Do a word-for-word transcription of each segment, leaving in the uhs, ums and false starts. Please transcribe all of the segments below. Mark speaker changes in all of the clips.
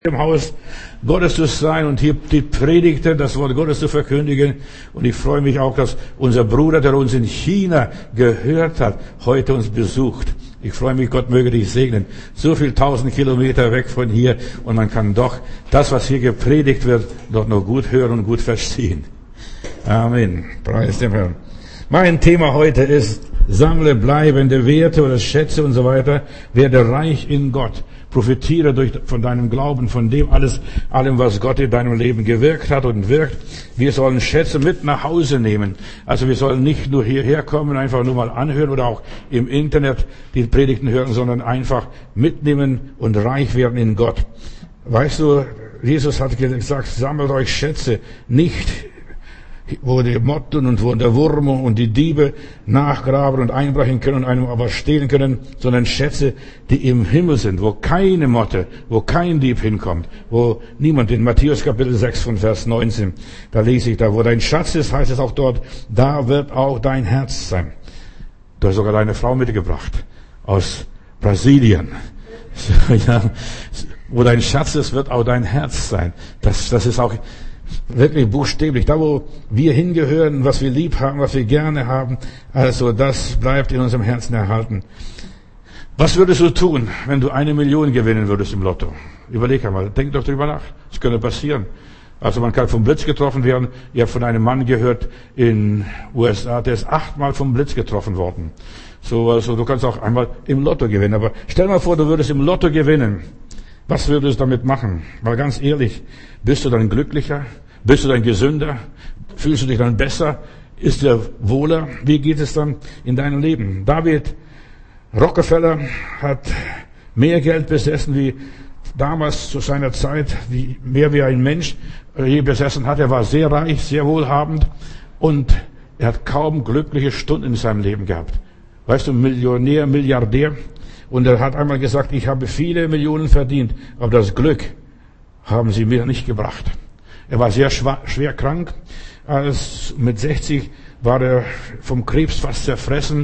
Speaker 1: Im Haus Gottes zu sein und hier die Predigten, das Wort Gottes zu verkündigen. Und ich freue mich auch, dass unser Bruder, der uns in China gehört hat, heute uns besucht. Ich freue mich, Gott möge dich segnen. So viel tausend Kilometer weg von hier und man kann doch das, was hier gepredigt wird, dort noch gut hören und gut verstehen. Amen. Preis dem Herrn. Mein Thema heute ist, sammle bleibende Werte oder Schätze und so weiter. Werde reich in Gott. Profitiere durch, von deinem Glauben, von dem alles, allem, was Gott in deinem Leben gewirkt hat und wirkt. Wir sollen Schätze mit nach Hause nehmen. Also wir sollen nicht nur hierher kommen, einfach nur mal anhören oder auch im Internet die Predigten hören, sondern einfach mitnehmen und reich werden in Gott. Weißt du, Jesus hat gesagt, sammelt euch Schätze, nicht wo die Motten und wo der Wurm und die Diebe nachgraben und einbrechen können und einem aber stehlen können, sondern Schätze, die im Himmel sind, wo keine Motte, wo kein Dieb hinkommt, wo niemand, in Matthäus Kapitel sechs von Vers neunzehn, da lese ich da, wo dein Schatz ist, heißt es auch dort, da wird auch dein Herz sein. Du hast sogar deine Frau mitgebracht, aus Brasilien. Ja, wo dein Schatz ist, wird auch dein Herz sein. Das, das ist auch wirklich buchstäblich, da wo wir hingehören, was wir lieb haben, was wir gerne haben, also das bleibt in unserem Herzen erhalten. Was würdest du tun, wenn du eine Million gewinnen würdest im Lotto? Überleg einmal, denk doch drüber nach. Das könnte passieren. Also man kann vom Blitz getroffen werden. Ich habe von einem Mann gehört in U S A, der ist achtmal vom Blitz getroffen worden. So, also du kannst auch einmal im Lotto gewinnen. Aber stell mal vor, du würdest im Lotto gewinnen. Was würdest du damit machen? Mal ganz ehrlich, bist du dann glücklicher? Bist du dann gesünder? Fühlst du dich dann besser? Ist dir wohler? Wie geht es dann in deinem Leben? David Rockefeller hat mehr Geld besessen wie damals zu seiner Zeit, wie, mehr wie ein Mensch je besessen hat. Er war sehr reich, sehr wohlhabend und er hat kaum glückliche Stunden in seinem Leben gehabt. Weißt du, Millionär, Milliardär. Und er hat einmal gesagt, ich habe viele Millionen verdient, aber das Glück haben sie mir nicht gebracht. Er war sehr schwer krank. Als mit sechzig war er vom Krebs fast zerfressen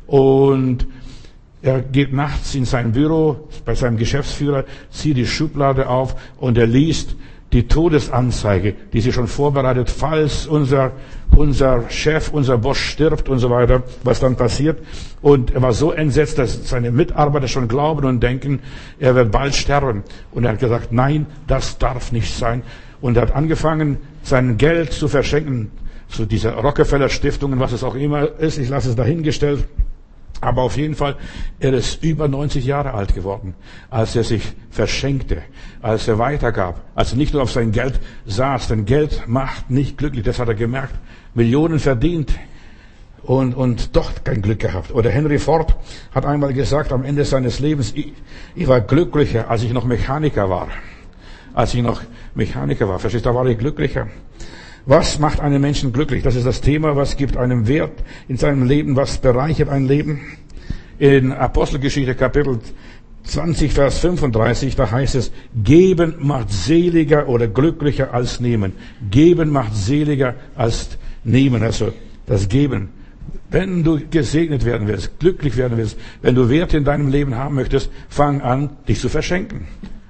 Speaker 1: und er geht nachts in sein Büro bei seinem Geschäftsführer, zieht die Schublade auf und er liest die Todesanzeige, die sie schon vorbereitet, falls unser, unser Chef, unser Boss stirbt und so weiter, was dann passiert. Und er war so entsetzt, dass seine Mitarbeiter schon glauben und denken, er wird bald sterben. Und er hat gesagt, nein, das darf nicht sein. Und er hat angefangen, sein Geld zu verschenken, zu dieser Rockefeller Stiftungen, was es auch immer ist. Ich lasse es dahingestellt. Aber auf jeden Fall, er ist über neunzig Jahre alt geworden, als er sich verschenkte, als er weitergab, als er nicht nur auf sein Geld saß. Denn Geld macht nicht glücklich, das hat er gemerkt. Millionen verdient und, und doch kein Glück gehabt. Oder Henry Ford hat einmal gesagt, am Ende seines Lebens, ich, ich war glücklicher, als ich noch Mechaniker war. Als ich noch Mechaniker war. Verstehst du, da war ich glücklicher. Was macht einen Menschen glücklich? Das ist das Thema. Was gibt einem Wert in seinem Leben? Was bereichert ein Leben? In Apostelgeschichte Kapitel zwanzig, Vers fünfunddreißig, da heißt es, geben macht seliger oder glücklicher als nehmen. Geben macht seliger als nehmen. Also das Geben. Wenn du gesegnet werden willst, glücklich werden willst, wenn du Werte in deinem Leben haben möchtest, fang an, dich zu verschenken.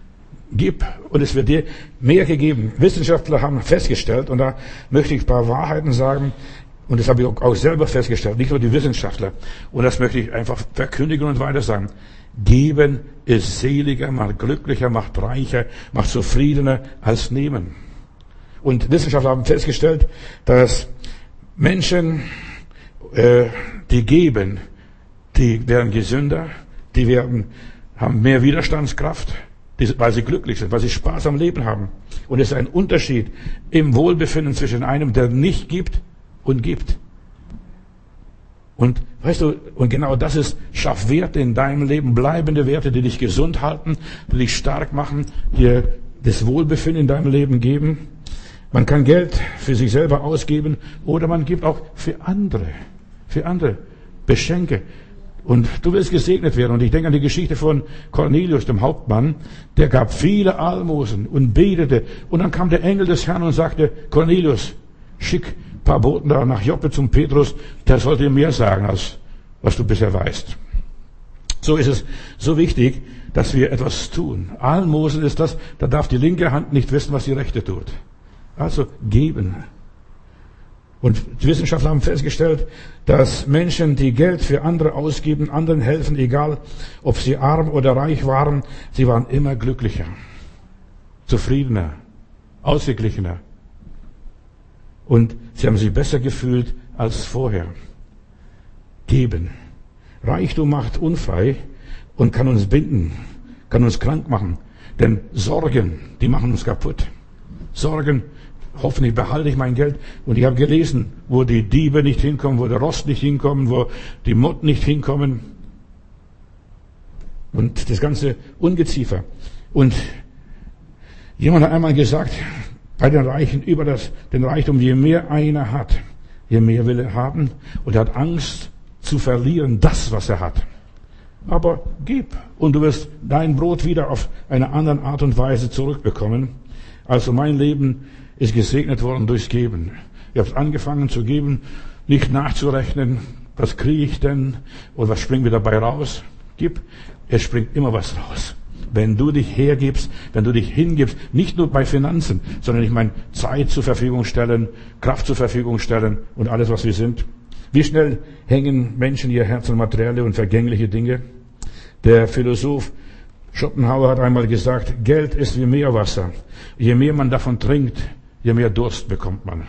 Speaker 1: Gib und es wird dir mehr gegeben. Wissenschaftler haben festgestellt, und da möchte ich ein paar Wahrheiten sagen, und das habe ich auch selber festgestellt, nicht nur die Wissenschaftler, und das möchte ich einfach verkündigen und weiter sagen. Geben ist seliger, macht glücklicher, macht reicher, macht zufriedener als nehmen. Und Wissenschaftler haben festgestellt, dass Menschen, äh, die geben, die werden gesünder, die werden, haben mehr Widerstandskraft, weil sie glücklich sind, weil sie Spaß am Leben haben. Und es ist ein Unterschied im Wohlbefinden zwischen einem, der nicht gibt und gibt. Und weißt du, und genau das ist, schaff Werte in deinem Leben, bleibende Werte, die dich gesund halten, die dich stark machen, dir das Wohlbefinden in deinem Leben geben. Man kann Geld für sich selber ausgeben oder man gibt auch für andere, für andere Beschenke. Und du willst gesegnet werden. Und ich denke an die Geschichte von Cornelius, dem Hauptmann. Der gab viele Almosen und betete. Und dann kam der Engel des Herrn und sagte, Cornelius, schick ein paar Boten da nach Joppe zum Petrus. Der sollte dir mehr sagen, als was du bisher weißt. So ist es so wichtig, dass wir etwas tun. Almosen ist das, da darf die linke Hand nicht wissen, was die rechte tut. Also geben. Und die Wissenschaftler haben festgestellt, dass Menschen, die Geld für andere ausgeben, anderen helfen, egal ob sie arm oder reich waren, sie waren immer glücklicher, zufriedener, ausgeglichener. Und sie haben sich besser gefühlt als vorher. Geben. Reichtum macht unfrei und kann uns binden, kann uns krank machen. Denn Sorgen, die machen uns kaputt. Sorgen, hoffentlich behalte ich mein Geld. Und ich habe gelesen, wo die Diebe nicht hinkommen, wo der Rost nicht hinkommen, wo die Motten nicht hinkommen. Und das ganze Ungeziefer. Und jemand hat einmal gesagt, bei den Reichen über das, den Reichtum, je mehr einer hat, je mehr will er haben. Und er hat Angst zu verlieren, das, was er hat. Aber gib und du wirst dein Brot wieder auf eine andere Art und Weise zurückbekommen. Also mein Leben ist gesegnet worden durchs Geben. Ich habe angefangen zu geben, nicht nachzurechnen, was kriege ich denn und was springt mir dabei raus. Gib, es springt immer was raus. Wenn du dich hergibst, wenn du dich hingibst, nicht nur bei Finanzen, sondern ich meine Zeit zur Verfügung stellen, Kraft zur Verfügung stellen und alles, was wir sind. Wie schnell hängen Menschen ihr Herz an materielle und vergängliche Dinge? Der Philosoph Schopenhauer hat einmal gesagt, Geld ist wie Meerwasser. Je mehr man davon trinkt, je mehr Durst bekommt man.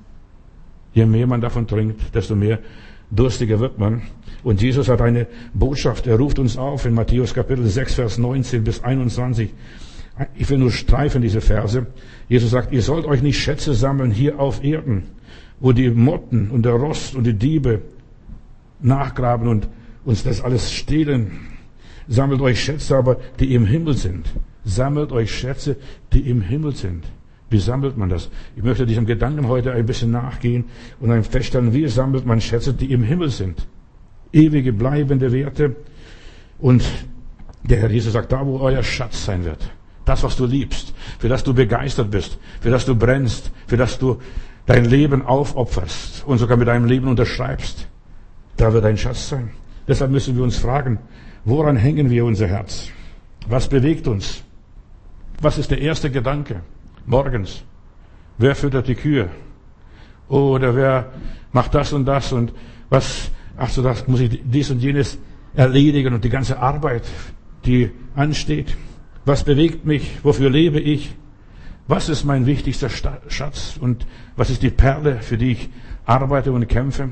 Speaker 1: Je mehr man davon trinkt, desto mehr durstiger wird man. Und Jesus hat eine Botschaft. Er ruft uns auf in Matthäus Kapitel sechs, Vers neunzehn bis einundzwanzig. Ich will nur streifen diese Verse. Jesus sagt, ihr sollt euch nicht Schätze sammeln hier auf Erden, wo die Motten und der Rost und die Diebe nachgraben und uns das alles stehlen. Sammelt euch Schätze aber, die im Himmel sind. Sammelt euch Schätze, die im Himmel sind. Wie sammelt man das? Ich möchte diesem Gedanken heute ein bisschen nachgehen und dann feststellen, wie sammelt man Schätze, die im Himmel sind. Ewige, bleibende Werte. Und der Herr Jesus sagt, da wo euer Schatz sein wird, das, was du liebst, für das du begeistert bist, für das du brennst, für das du dein Leben aufopferst und sogar mit deinem Leben unterschreibst, da wird dein Schatz sein. Deshalb müssen wir uns fragen, woran hängen wir unser Herz? Was bewegt uns? Was ist der erste Gedanke? Morgens. Wer füttert die Kühe? Oder wer macht das und das und was, ach so, das muss ich dies und jenes erledigen und die ganze Arbeit, die ansteht. Was bewegt mich? Wofür lebe ich? Was ist mein wichtigster Schatz? Und was ist die Perle, für die ich arbeite und kämpfe?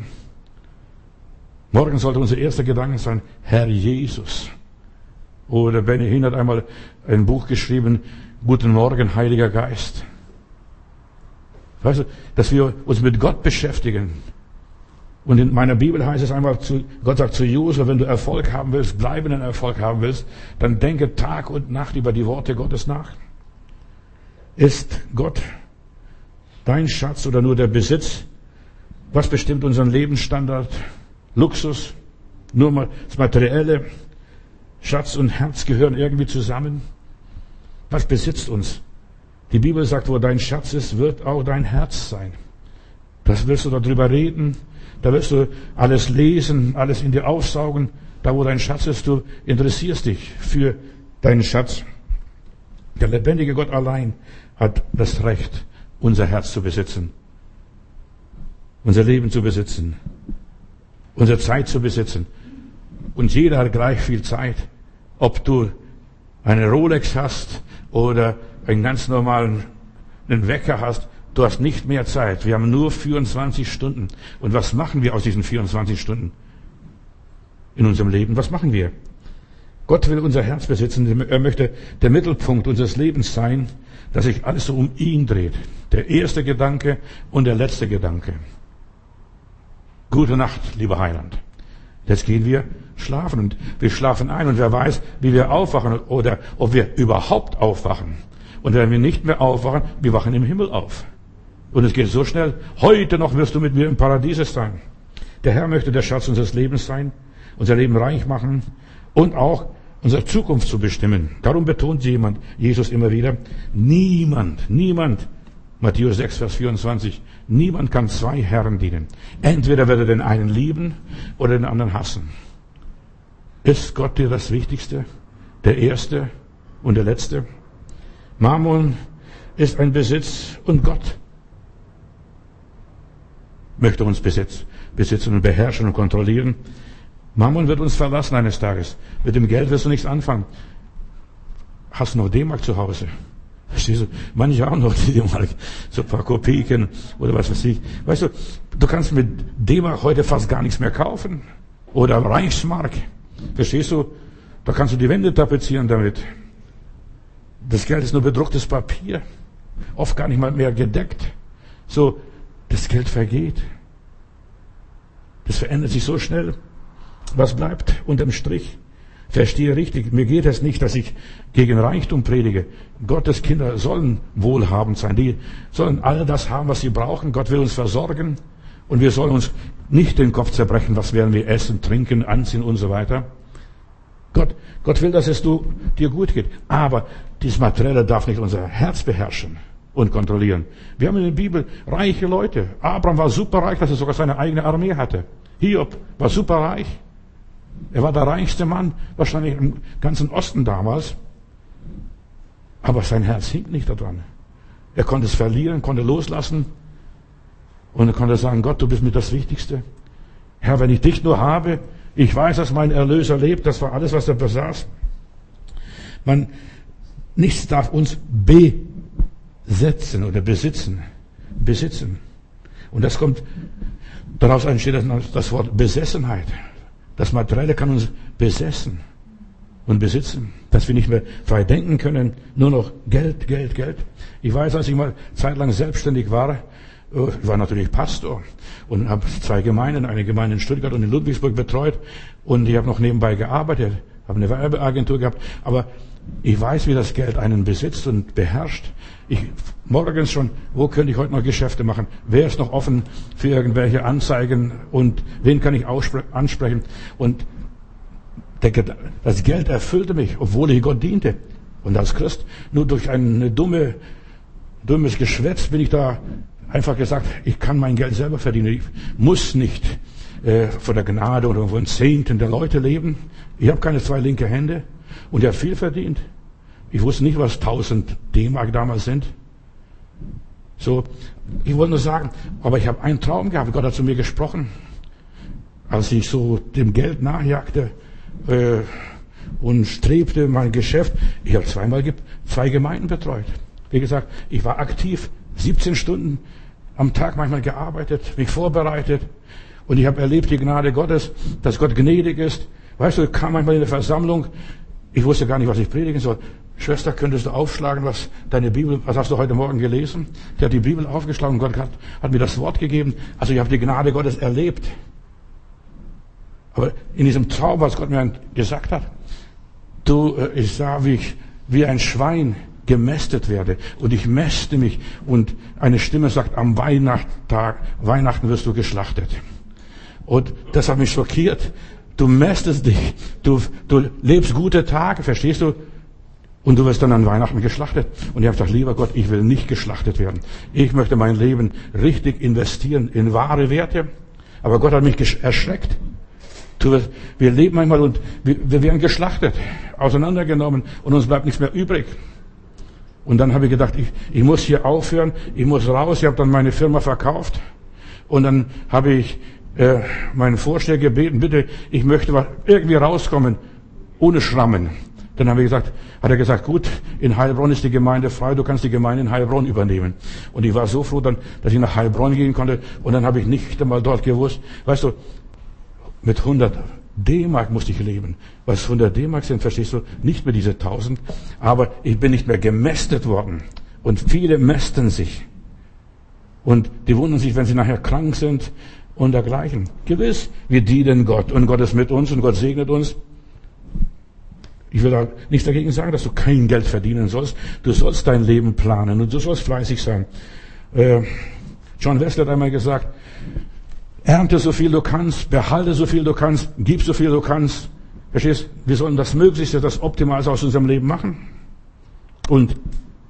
Speaker 1: Morgen sollte unser erster Gedanke sein, Herr Jesus. Oder Benny Hinn hat einmal ein Buch geschrieben, Guten Morgen, Heiliger Geist. Weißt du, dass wir uns mit Gott beschäftigen. Und in meiner Bibel heißt es einmal, zu, Gott sagt zu Josua, wenn du Erfolg haben willst, bleibenden Erfolg haben willst, dann denke Tag und Nacht über die Worte Gottes nach. Ist Gott dein Schatz oder nur der Besitz? Was bestimmt unseren Lebensstandard? Luxus? Nur mal das Materielle? Schatz und Herz gehören irgendwie zusammen? Was besitzt uns? Die Bibel sagt, wo dein Schatz ist, wird auch dein Herz sein. Das willst du darüber reden, da wirst du alles lesen, alles in dir aufsaugen. Da, wo dein Schatz ist, du interessierst dich für deinen Schatz. Der lebendige Gott allein hat das Recht, unser Herz zu besitzen, unser Leben zu besitzen, unsere Zeit zu besitzen. Und jeder hat gleich viel Zeit. Ob du eine Rolex hast oder einen ganz normalen einen Wecker hast, du hast nicht mehr Zeit. Wir haben nur vierundzwanzig Stunden. Und was machen wir aus diesen vierundzwanzig Stunden in unserem Leben? Was machen wir? Gott will unser Herz besitzen. Er möchte der Mittelpunkt unseres Lebens sein, dass sich alles so um ihn dreht. Der erste Gedanke und der letzte Gedanke. Gute Nacht, lieber Heiland. Jetzt gehen wir schlafen und wir schlafen ein und wer weiß, wie wir aufwachen oder ob wir überhaupt aufwachen. Und wenn wir nicht mehr aufwachen, wir wachen im Himmel auf. Und es geht so schnell. Heute noch wirst du mit mir im Paradies sein. Der Herr möchte der Schatz unseres Lebens sein, unser Leben reich machen und auch unsere Zukunft zu bestimmen. Darum betont jemand, Jesus immer wieder, niemand, niemand, Matthäus sechs, Vers vierundzwanzig, niemand kann zwei Herren dienen. Entweder wird er den einen lieben oder den anderen hassen. Ist Gott dir das Wichtigste? der Erste und der Letzte. Mammon ist ein Besitz und Gott möchte uns besitz, besitzen und beherrschen und kontrollieren. Mammon wird uns verlassen eines Tages. Mit dem Geld wirst du nichts anfangen. Hast du noch D-Mark zu Hause? Verstehst du? Manche auch noch D-Mark. So ein paar Kopeken oder was weiß ich. Weißt du, du kannst mit D-Mark heute fast gar nichts mehr kaufen. Oder Reichsmark. Verstehst du? Da kannst du die Wände tapezieren damit. Das Geld ist nur bedrucktes Papier. Oft gar nicht mal mehr gedeckt. So, das Geld vergeht. Das verändert sich so schnell. Was bleibt unterm Strich? Verstehe richtig, mir geht es nicht, dass ich gegen Reichtum predige. Gottes Kinder sollen wohlhabend sein. Die sollen all das haben, was sie brauchen. Gott will uns versorgen. Und wir sollen uns nicht den Kopf zerbrechen, was werden wir essen, trinken, anziehen und so weiter. Gott, Gott will, dass es du, dir gut geht. Aber dieses Materielle darf nicht unser Herz beherrschen und kontrollieren. Wir haben in der Bibel reiche Leute. Abraham war superreich, dass er sogar seine eigene Armee hatte. Hiob war superreich. Er war der reichste Mann, wahrscheinlich im ganzen Osten damals. Aber sein Herz hing nicht daran. Er konnte es verlieren, konnte loslassen. Und er konnte sagen, Gott, du bist mir das Wichtigste. Herr, wenn ich dich nur habe, ich weiß, dass mein Erlöser lebt, das war alles, was er besaß. Man, nichts darf uns besetzen oder besitzen. Besitzen. Und das kommt, daraus entsteht das Wort Besessenheit. Das Materielle kann uns besessen und besitzen, dass wir nicht mehr frei denken können, nur noch Geld, Geld, Geld. Ich weiß, als ich mal zeitlang selbstständig war, ich war natürlich Pastor und habe zwei Gemeinden, eine Gemeinde in Stuttgart und in Ludwigsburg betreut und ich habe noch nebenbei gearbeitet, habe eine Werbeagentur gehabt, aber ich weiß, wie das Geld einen besitzt und beherrscht. Ich morgens schon, wo könnte ich heute noch Geschäfte machen? Wer ist noch offen für irgendwelche Anzeigen und wen kann ich ansprechen? Und der, das Geld erfüllte mich, obwohl ich Gott diente. Und als Christ, nur durch ein dumme, dummes Geschwätz bin ich da einfach gesagt, ich kann mein Geld selber verdienen. Ich muss nicht äh, von der Gnade oder von Zehnten der Leute leben. Ich habe keine zwei linke Hände und ich habe viel verdient. Ich wusste nicht, was tausend D-Mark damals sind. So, ich wollte nur sagen, aber ich habe einen Traum gehabt. Gott hat zu mir gesprochen, als ich so dem Geld nachjagte äh, und strebte mein Geschäft. Ich habe zweimal ge- zwei Gemeinden betreut. Wie gesagt, ich war aktiv, siebzehn Stunden am Tag manchmal gearbeitet, mich vorbereitet. Und ich habe erlebt die Gnade Gottes, dass Gott gnädig ist. Weißt du, ich kam manchmal in der Versammlung, ich wusste gar nicht, was ich predigen soll. Schwester, könntest du aufschlagen, was deine Bibel, was hast du heute Morgen gelesen? Die hat die Bibel aufgeschlagen und Gott hat, hat mir das Wort gegeben. Also ich habe die Gnade Gottes erlebt. Aber in diesem Traum, was Gott mir gesagt hat, du, ich sah, wie ich, wie ein Schwein gemästet werde. Und ich mäste mich und eine Stimme sagt, am Weihnachtstag, Weihnachten wirst du geschlachtet. Und das hat mich schockiert. Du mästest dich. Du, du lebst gute Tage, verstehst du? Und du wirst dann an Weihnachten geschlachtet. Und ich habe gesagt, lieber Gott, ich will nicht geschlachtet werden. Ich möchte mein Leben richtig investieren in wahre Werte. Aber Gott hat mich erschreckt. Du, wir leben manchmal und wir, wir werden geschlachtet, auseinandergenommen und uns bleibt nichts mehr übrig. Und dann habe ich gedacht, ich, ich muss hier aufhören, ich muss raus. Ich habe dann meine Firma verkauft. Und dann habe ich äh, meinen Vorsteher gebeten, bitte, ich möchte was, irgendwie rauskommen, ohne Schrammen. Dann habe ich gesagt, hat er gesagt, gut, in Heilbronn ist die Gemeinde frei, du kannst die Gemeinde in Heilbronn übernehmen. Und ich war so froh dann, dass ich nach Heilbronn gehen konnte. Und dann habe ich nicht einmal dort gewusst, weißt du, mit hundert D-Mark musste ich leben. Was hundert D-Mark sind, verstehst du, nicht mehr diese tausend. Aber ich bin nicht mehr gemästet worden. Und viele mästen sich. Und die wundern sich, wenn sie nachher krank sind und dergleichen. Gewiss, wir dienen Gott und Gott ist mit uns und Gott segnet uns. Ich will da nichts dagegen sagen, dass du kein Geld verdienen sollst. Du sollst dein Leben planen und du sollst fleißig sein. Äh, John Wesley hat einmal gesagt, ernte so viel du kannst, behalte so viel du kannst, gib so viel du kannst. Verstehst? Wir sollen das Möglichste, das Optimalste aus unserem Leben machen. Und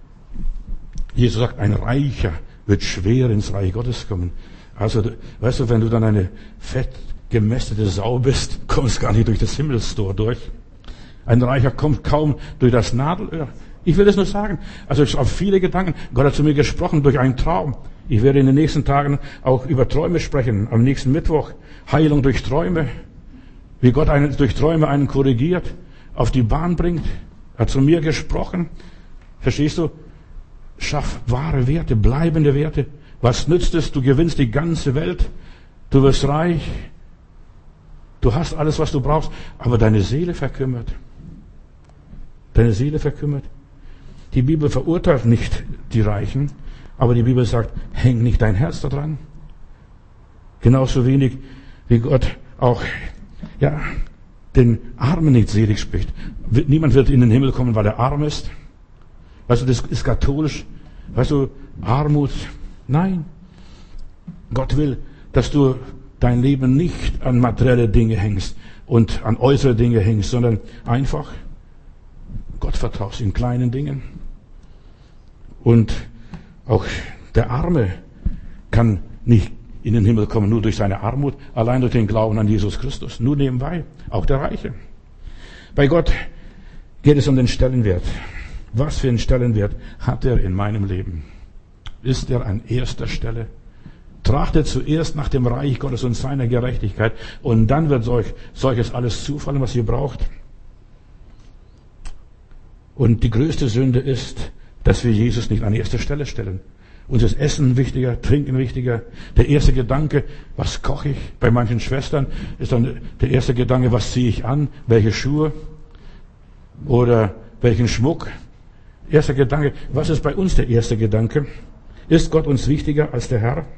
Speaker 1: Jesus sagt, ein Reicher wird schwer ins Reich Gottes kommen. Also, weißt du, wenn du dann eine fett gemästete Sau bist, kommst gar nicht durch das Himmelstor durch. Ein Reicher kommt kaum durch das Nadelöhr. Ich will das nur sagen. Also ich habe viele Gedanken. Gott hat zu mir gesprochen durch einen Traum. Ich werde in den nächsten Tagen auch über Träume sprechen. Am nächsten Mittwoch. Heilung durch Träume. Wie Gott einen, durch Träume einen korrigiert, auf die Bahn bringt. Er hat zu mir gesprochen. Verstehst du? Schaff wahre Werte, bleibende Werte. Was nützt es? Du gewinnst die ganze Welt. Du wirst reich. Du hast alles, was du brauchst. Aber deine Seele verkümmert. Deine Seele verkümmert. Die Bibel verurteilt nicht die Reichen, aber die Bibel sagt, häng nicht dein Herz daran. Genauso wenig, wie Gott auch, ja, den Armen nicht selig spricht. Niemand wird in den Himmel kommen, weil er arm ist. Weißt du, das ist katholisch. Weißt du, Armut. Nein. Gott will, dass du dein Leben nicht an materielle Dinge hängst und an äußere Dinge hängst, sondern einfach Gott vertraust in kleinen Dingen. Und auch der Arme kann nicht in den Himmel kommen, nur durch seine Armut, allein durch den Glauben an Jesus Christus. Nur nebenbei, auch der Reiche. Bei Gott geht es um den Stellenwert. Was für einen Stellenwert hat er in meinem Leben? Ist er an erster Stelle? Trachtet zuerst nach dem Reich Gottes und seiner Gerechtigkeit und dann wird euch solches alles zufallen, was ihr braucht. Und die größte Sünde ist, dass wir Jesus nicht an erste Stelle stellen. Uns ist Essen wichtiger, Trinken wichtiger. Der erste Gedanke, was koche ich? Bei manchen Schwestern ist dann der erste Gedanke, was ziehe ich an? Welche Schuhe? Oder welchen Schmuck? Erster Gedanke, was ist bei uns der erste Gedanke? Ist Gott uns wichtiger als der Herr?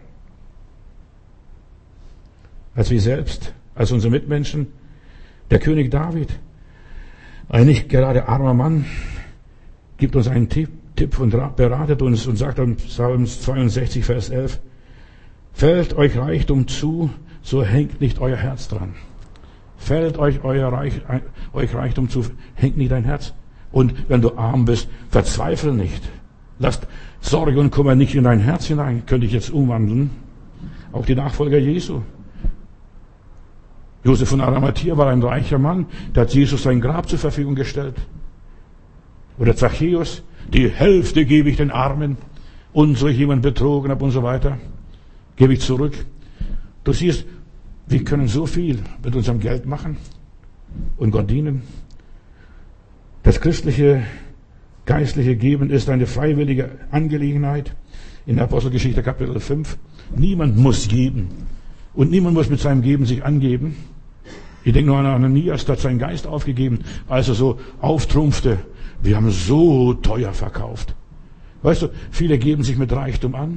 Speaker 1: Als wir selbst? Als unsere Mitmenschen? Der König David, ein nicht gerade armer Mann, gibt uns einen Tipp, Tipp und beratet uns und sagt im Psalm zweiundsechzig, Vers elf, fällt euch Reichtum zu, so hängt nicht euer Herz dran. Fällt euch euer Reich, euch Reichtum zu, hängt nicht dein Herz. Und wenn du arm bist, verzweifle nicht. Lasst Sorge und Kummer nicht in dein Herz hinein. Könnte ich jetzt umwandeln. Auch die Nachfolger Jesu. Josef von Arimathea war ein reicher Mann, der hat Jesus sein Grab zur Verfügung gestellt. Oder Zachäus, die Hälfte gebe ich den Armen, und so ich jemand betrogen habe und so weiter, gebe ich zurück. Du siehst, wir können so viel mit unserem Geld machen und Gott dienen. Das christliche, geistliche Geben ist eine freiwillige Angelegenheit. In der Apostelgeschichte Kapitel fünf. Niemand muss geben. Und niemand muss mit seinem Geben sich angeben. Ich denke nur an Ananias, der hat seinen Geist aufgegeben, als er so auftrumpfte. Wir haben so teuer verkauft. Weißt du, viele geben sich mit Reichtum an.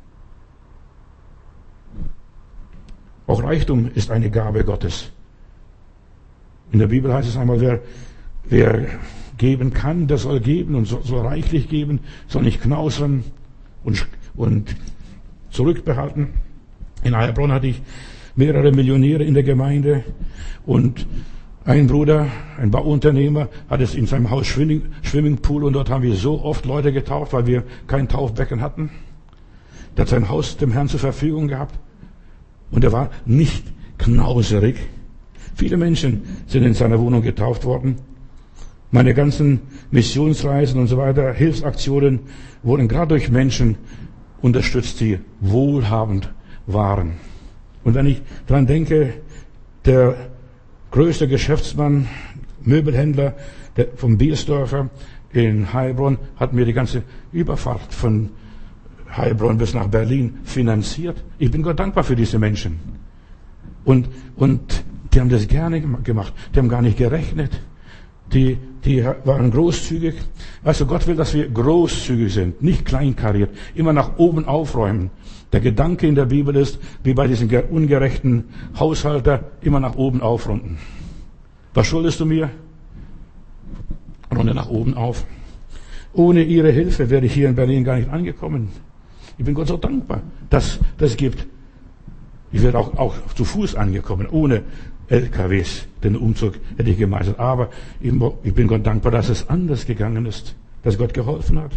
Speaker 1: Auch Reichtum ist eine Gabe Gottes. In der Bibel heißt es einmal, wer, wer geben kann, der soll geben und soll, soll reichlich geben, soll nicht knausern und, und zurückbehalten. In Heilbronn hatte ich mehrere Millionäre in der Gemeinde und ein Bruder, ein Bauunternehmer, hat es in seinem Haus Swimming, Swimmingpool und dort haben wir so oft Leute getauft, weil wir kein Taufbecken hatten. Der hat sein Haus dem Herrn zur Verfügung gehabt und er war nicht knauserig. Viele Menschen sind in seiner Wohnung getauft worden. Meine ganzen Missionsreisen und so weiter, Hilfsaktionen wurden gerade durch Menschen unterstützt, die wohlhabend waren. Und wenn ich daran denke, der größte Geschäftsmann, Möbelhändler der, vom Biersdorfer in Heilbronn hat mir die ganze Überfahrt von Heilbronn bis nach Berlin finanziert. Ich bin Gott dankbar für diese Menschen. Und, und die haben das gerne gemacht. Die haben gar nicht gerechnet. Die, die waren großzügig. Weißt du, Gott will, dass wir großzügig sind, nicht kleinkariert, immer nach oben aufräumen. Der Gedanke in der Bibel ist, wie bei diesem ungerechten Haushalter, immer nach oben aufrunden. Was schuldest du mir? Runde nach oben auf. Ohne ihre Hilfe wäre ich hier in Berlin gar nicht angekommen. Ich bin Gott so dankbar, dass das gibt. Ich wäre auch, auch zu Fuß angekommen, ohne L K Ws. Den Umzug hätte ich gemeistert. Aber ich bin Gott dankbar, dass es anders gegangen ist, dass Gott geholfen hat.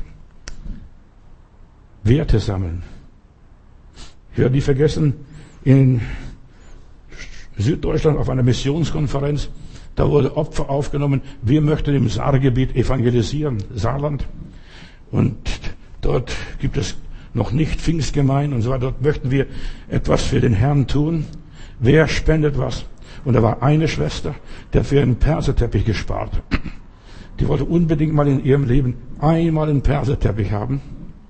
Speaker 1: Werte sammeln. Ich werde nie vergessen, in Süddeutschland auf einer Missionskonferenz, Da wurde Opfer aufgenommen. Wir möchten im Saargebiet evangelisieren, Saarland. Und dort gibt es noch nicht Pfingstgemeinden und so weiter. Dort möchten wir etwas für den Herrn tun. Wer spendet was? Und da war eine Schwester, die hat für einen Perserteppich gespart. Die wollte unbedingt mal in ihrem Leben einmal einen Perserteppich haben.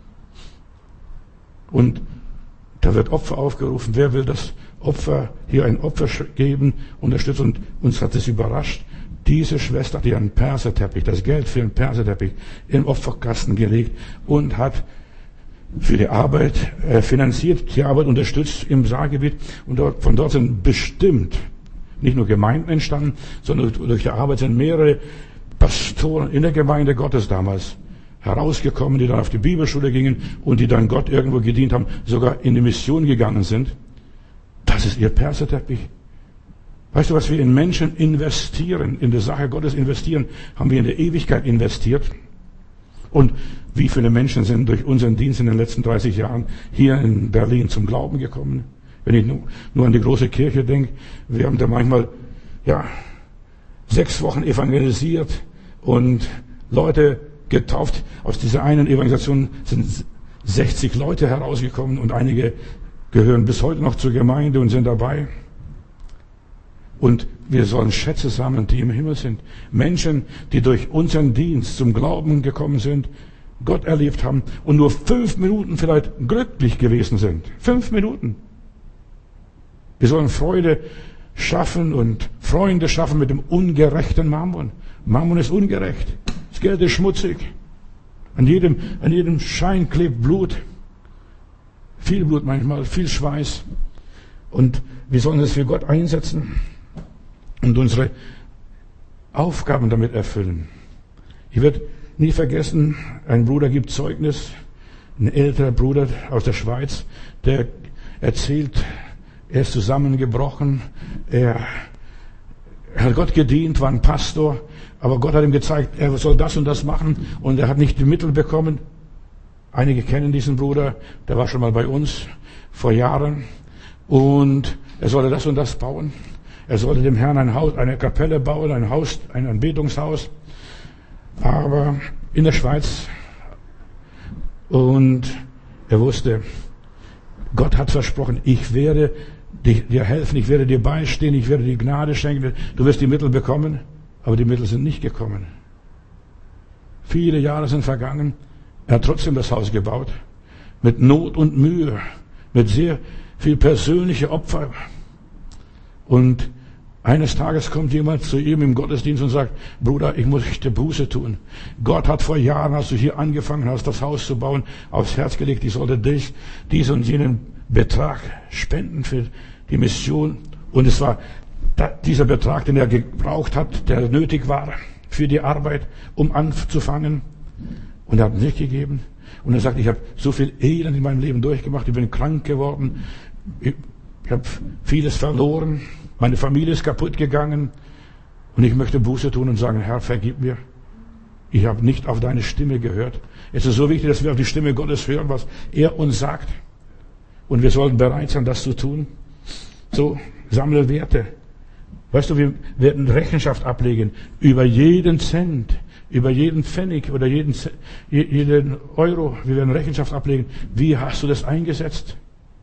Speaker 1: Und da wird Opfer aufgerufen. Wer will das Opfer, hier ein Opfer geben, unterstützen? Und uns hat es überrascht. Diese Schwester hat ihr einen Perserteppich, das Geld für einen Perserteppich im Opferkasten gelegt und hat für die Arbeit äh, finanziert, die Arbeit unterstützt im Saargebiet. Und dort, von dort sind bestimmt nicht nur Gemeinden entstanden, sondern durch die Arbeit sind mehrere Pastoren in der Gemeinde Gottes damals herausgekommen, die dann auf die Bibelschule gingen und die dann Gott irgendwo gedient haben, sogar in die Mission gegangen sind. Das ist ihr Perserteppich. Weißt du, was wir in Menschen investieren, in die Sache Gottes investieren, haben wir in der Ewigkeit investiert. Und wie viele Menschen sind durch unseren Dienst in den letzten dreißig Jahren hier in Berlin zum Glauben gekommen? Wenn ich nur an die große Kirche denke, wir haben da manchmal, ja, sechs Wochen evangelisiert und Leute getauft. Aus dieser einen Evangelisation sind sechzig Leute herausgekommen und einige gehören bis heute noch zur Gemeinde und sind dabei. Und wir sollen Schätze sammeln, die im Himmel sind. Menschen, die durch unseren Dienst zum Glauben gekommen sind, Gott erlebt haben und nur fünf Minuten vielleicht glücklich gewesen sind. Fünf Minuten. Wir sollen Freude schaffen und Freunde schaffen mit dem ungerechten Mammon. Mammon ist ungerecht. Das Geld ist schmutzig. An jedem, an jedem Schein klebt Blut. Viel Blut manchmal, viel Schweiß. Und wir sollen es für Gott einsetzen und unsere Aufgaben damit erfüllen. Ich werde nie vergessen, ein Bruder gibt Zeugnis, ein älterer Bruder aus der Schweiz, der erzählt, er ist zusammengebrochen, er hat Gott gedient, war ein Pastor, aber Gott hat ihm gezeigt, er soll das und das machen und er hat nicht die Mittel bekommen. Einige kennen diesen Bruder, der war schon mal bei uns vor Jahren und er sollte das und das bauen. Er sollte dem Herrn ein Haus, eine Kapelle bauen, ein Haus, ein Anbetungshaus, aber in der Schweiz. Und er wusste, Gott hat versprochen, ich werde dir helfen, ich werde dir beistehen, ich werde dir Gnade schenken, du wirst die Mittel bekommen, aber die Mittel sind nicht gekommen. Viele Jahre sind vergangen, er hat trotzdem das Haus gebaut, mit Not und Mühe, mit sehr viel persönliche Opfer. Und eines Tages kommt jemand zu ihm im Gottesdienst und sagt, Bruder, ich muss dir Buße tun. Gott hat vor Jahren, als du hier angefangen hast, das Haus zu bauen, aufs Herz gelegt, ich sollte dich, diesen und jenen Betrag spenden für die Mission. Und es war dieser Betrag, den er gebraucht hat, der nötig war für die Arbeit, um anzufangen. Und er hat nicht gegeben. Und er sagt, ich habe so viel Elend in meinem Leben durchgemacht, ich bin krank geworden, ich, ich habe vieles verloren. Meine Familie ist kaputt gegangen und ich möchte Buße tun und sagen, Herr, vergib mir. Ich habe nicht auf deine Stimme gehört. Es ist so wichtig, dass wir auf die Stimme Gottes hören, was er uns sagt. Und wir sollten bereit sein, das zu tun. So, sammle Werte. Weißt du, wir werden Rechenschaft ablegen über jeden Cent, über jeden Pfennig oder jeden, jeden Euro. Wir werden Rechenschaft ablegen. Wie hast du das eingesetzt?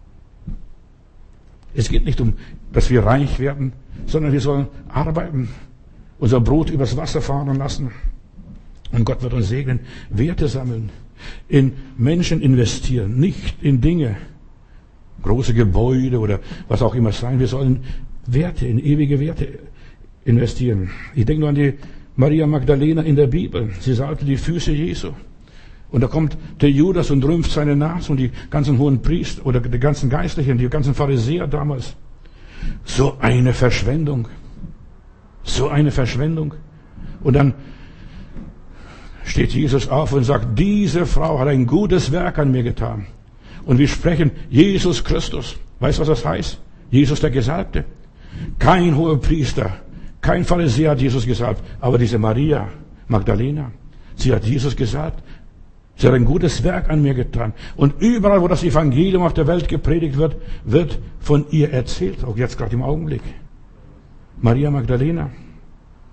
Speaker 1: Es geht nicht um, dass wir reich werden, sondern wir sollen arbeiten, unser Brot übers Wasser fahren lassen. Und Gott wird uns segnen, Werte sammeln, in Menschen investieren, nicht in Dinge, große Gebäude oder was auch immer sein. Wir sollen Werte, in ewige Werte investieren. Ich denke nur an die Maria Magdalena in der Bibel. Sie salbte die Füße Jesu. Und da kommt der Judas und rümpft seine Nase und die ganzen hohen Priester oder die ganzen Geistlichen, die ganzen Pharisäer damals. So eine Verschwendung. So eine Verschwendung. Und dann steht Jesus auf und sagt, diese Frau hat ein gutes Werk an mir getan. Und wir sprechen Jesus Christus. Weißt du, was das heißt? Jesus der Gesalbte. Kein hoher Priester, kein Pharisäer hat Jesus gesalbt. Aber diese Maria Magdalena, sie hat Jesus gesalbt. Sie hat ein gutes Werk an mir getan. Und überall, wo das Evangelium auf der Welt gepredigt wird, wird von ihr erzählt. Auch jetzt gerade im Augenblick. Maria Magdalena.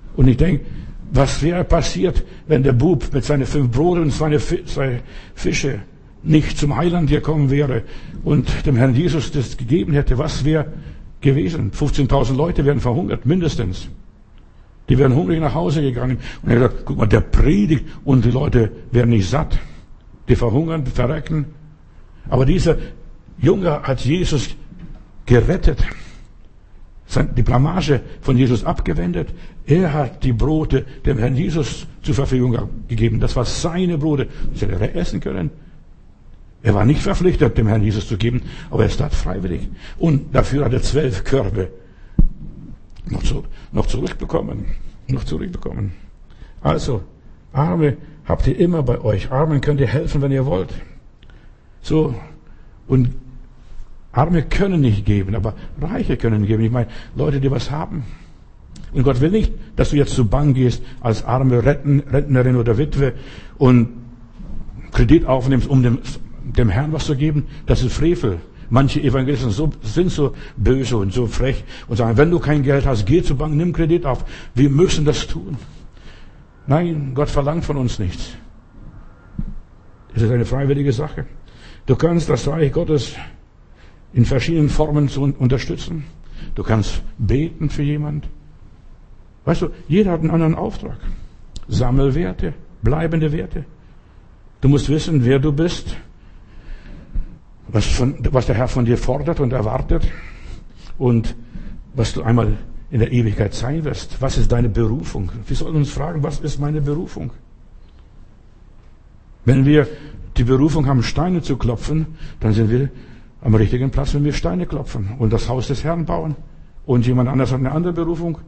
Speaker 1: Und ich denke, was wäre passiert, wenn der Bub mit seinen fünf Broten und seine Fische nicht zum Heiland gekommen wäre und dem Herrn Jesus das gegeben hätte? Was wäre gewesen? fünfzehntausend Leute wären verhungert, mindestens. Die wären hungrig nach Hause gegangen. Und er hat gesagt, guck mal, der predigt und die Leute werden nicht satt. Die verhungern, die verrecken. Aber dieser Junge hat Jesus gerettet. Die Blamage von Jesus abgewendet. Er hat die Brote dem Herrn Jesus zur Verfügung gegeben. Das war seine Brote. Das hätte er essen können. Er war nicht verpflichtet, dem Herrn Jesus zu geben, aber er ist tat freiwillig. Und dafür hat er zwölf Körbe noch, zu, noch zurückbekommen. Noch zurückbekommen. Also, Arme habt ihr immer bei euch. Armen könnt ihr helfen, wenn ihr wollt. So, und Arme können nicht geben, aber Reiche können geben. Ich meine, Leute, die was haben. Und Gott will nicht, dass du jetzt zur Bank gehst als arme Rentnerin oder Witwe und Kredit aufnimmst, um dem, dem Herrn was zu geben. Das ist Frevel. Manche Evangelisten so, sind so böse und so frech und sagen, wenn du kein Geld hast, geh zur Bank, nimm Kredit auf. Wir müssen das tun. Nein, Gott verlangt von uns nichts. Es ist eine freiwillige Sache. Du kannst das Reich Gottes in verschiedenen Formen unterstützen. Du kannst beten für jemand. Weißt du, jeder hat einen anderen Auftrag. Sammel Werte, bleibende Werte. Du musst wissen, wer du bist, was, von, was der Herr von dir fordert und erwartet und was du einmal in der Ewigkeit sein wirst. Was ist deine Berufung? Wir sollten uns fragen, was ist meine Berufung? Wenn wir die Berufung haben, Steine zu klopfen, dann sind wir am richtigen Platz, wenn wir Steine klopfen und das Haus des Herrn bauen. Und jemand anders hat eine andere Berufung.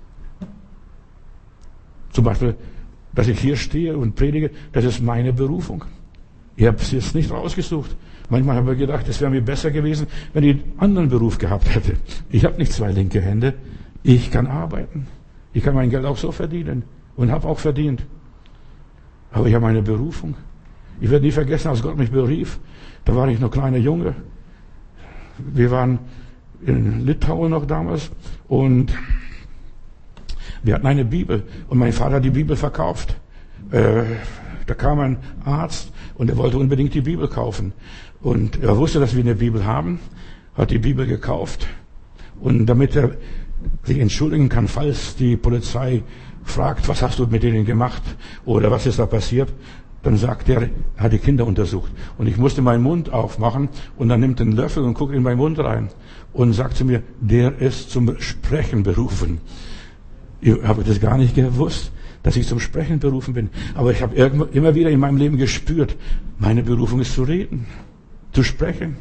Speaker 1: Zum Beispiel, dass ich hier stehe und predige, das ist meine Berufung. Ich habe es jetzt nicht rausgesucht. Manchmal habe ich gedacht, es wäre mir besser gewesen, wenn ich einen anderen Beruf gehabt hätte. Ich habe nicht zwei linke Hände. Ich kann arbeiten. Ich kann mein Geld auch so verdienen und habe auch verdient. Aber ich habe meine Berufung. Ich werde nie vergessen, als Gott mich berief, da war ich noch kleiner Junge. Wir waren in Litauen noch damals und wir hatten eine Bibel und mein Vater hat die Bibel verkauft. Äh, da kam ein Arzt und er wollte unbedingt die Bibel kaufen. Und er wusste, dass wir eine Bibel haben, hat die Bibel gekauft. Und damit er sich entschuldigen kann, falls die Polizei fragt, was hast du mit denen gemacht oder was ist da passiert, dann sagt er, er hat die Kinder untersucht. Und ich musste meinen Mund aufmachen und dann nimmt er einen Löffel und guckt in meinen Mund rein und sagt zu mir, der ist zum Sprechen berufen. Ich habe das gar nicht gewusst, dass ich zum Sprechen berufen bin. Aber ich habe immer wieder in meinem Leben gespürt, meine Berufung ist zu reden, zu sprechen.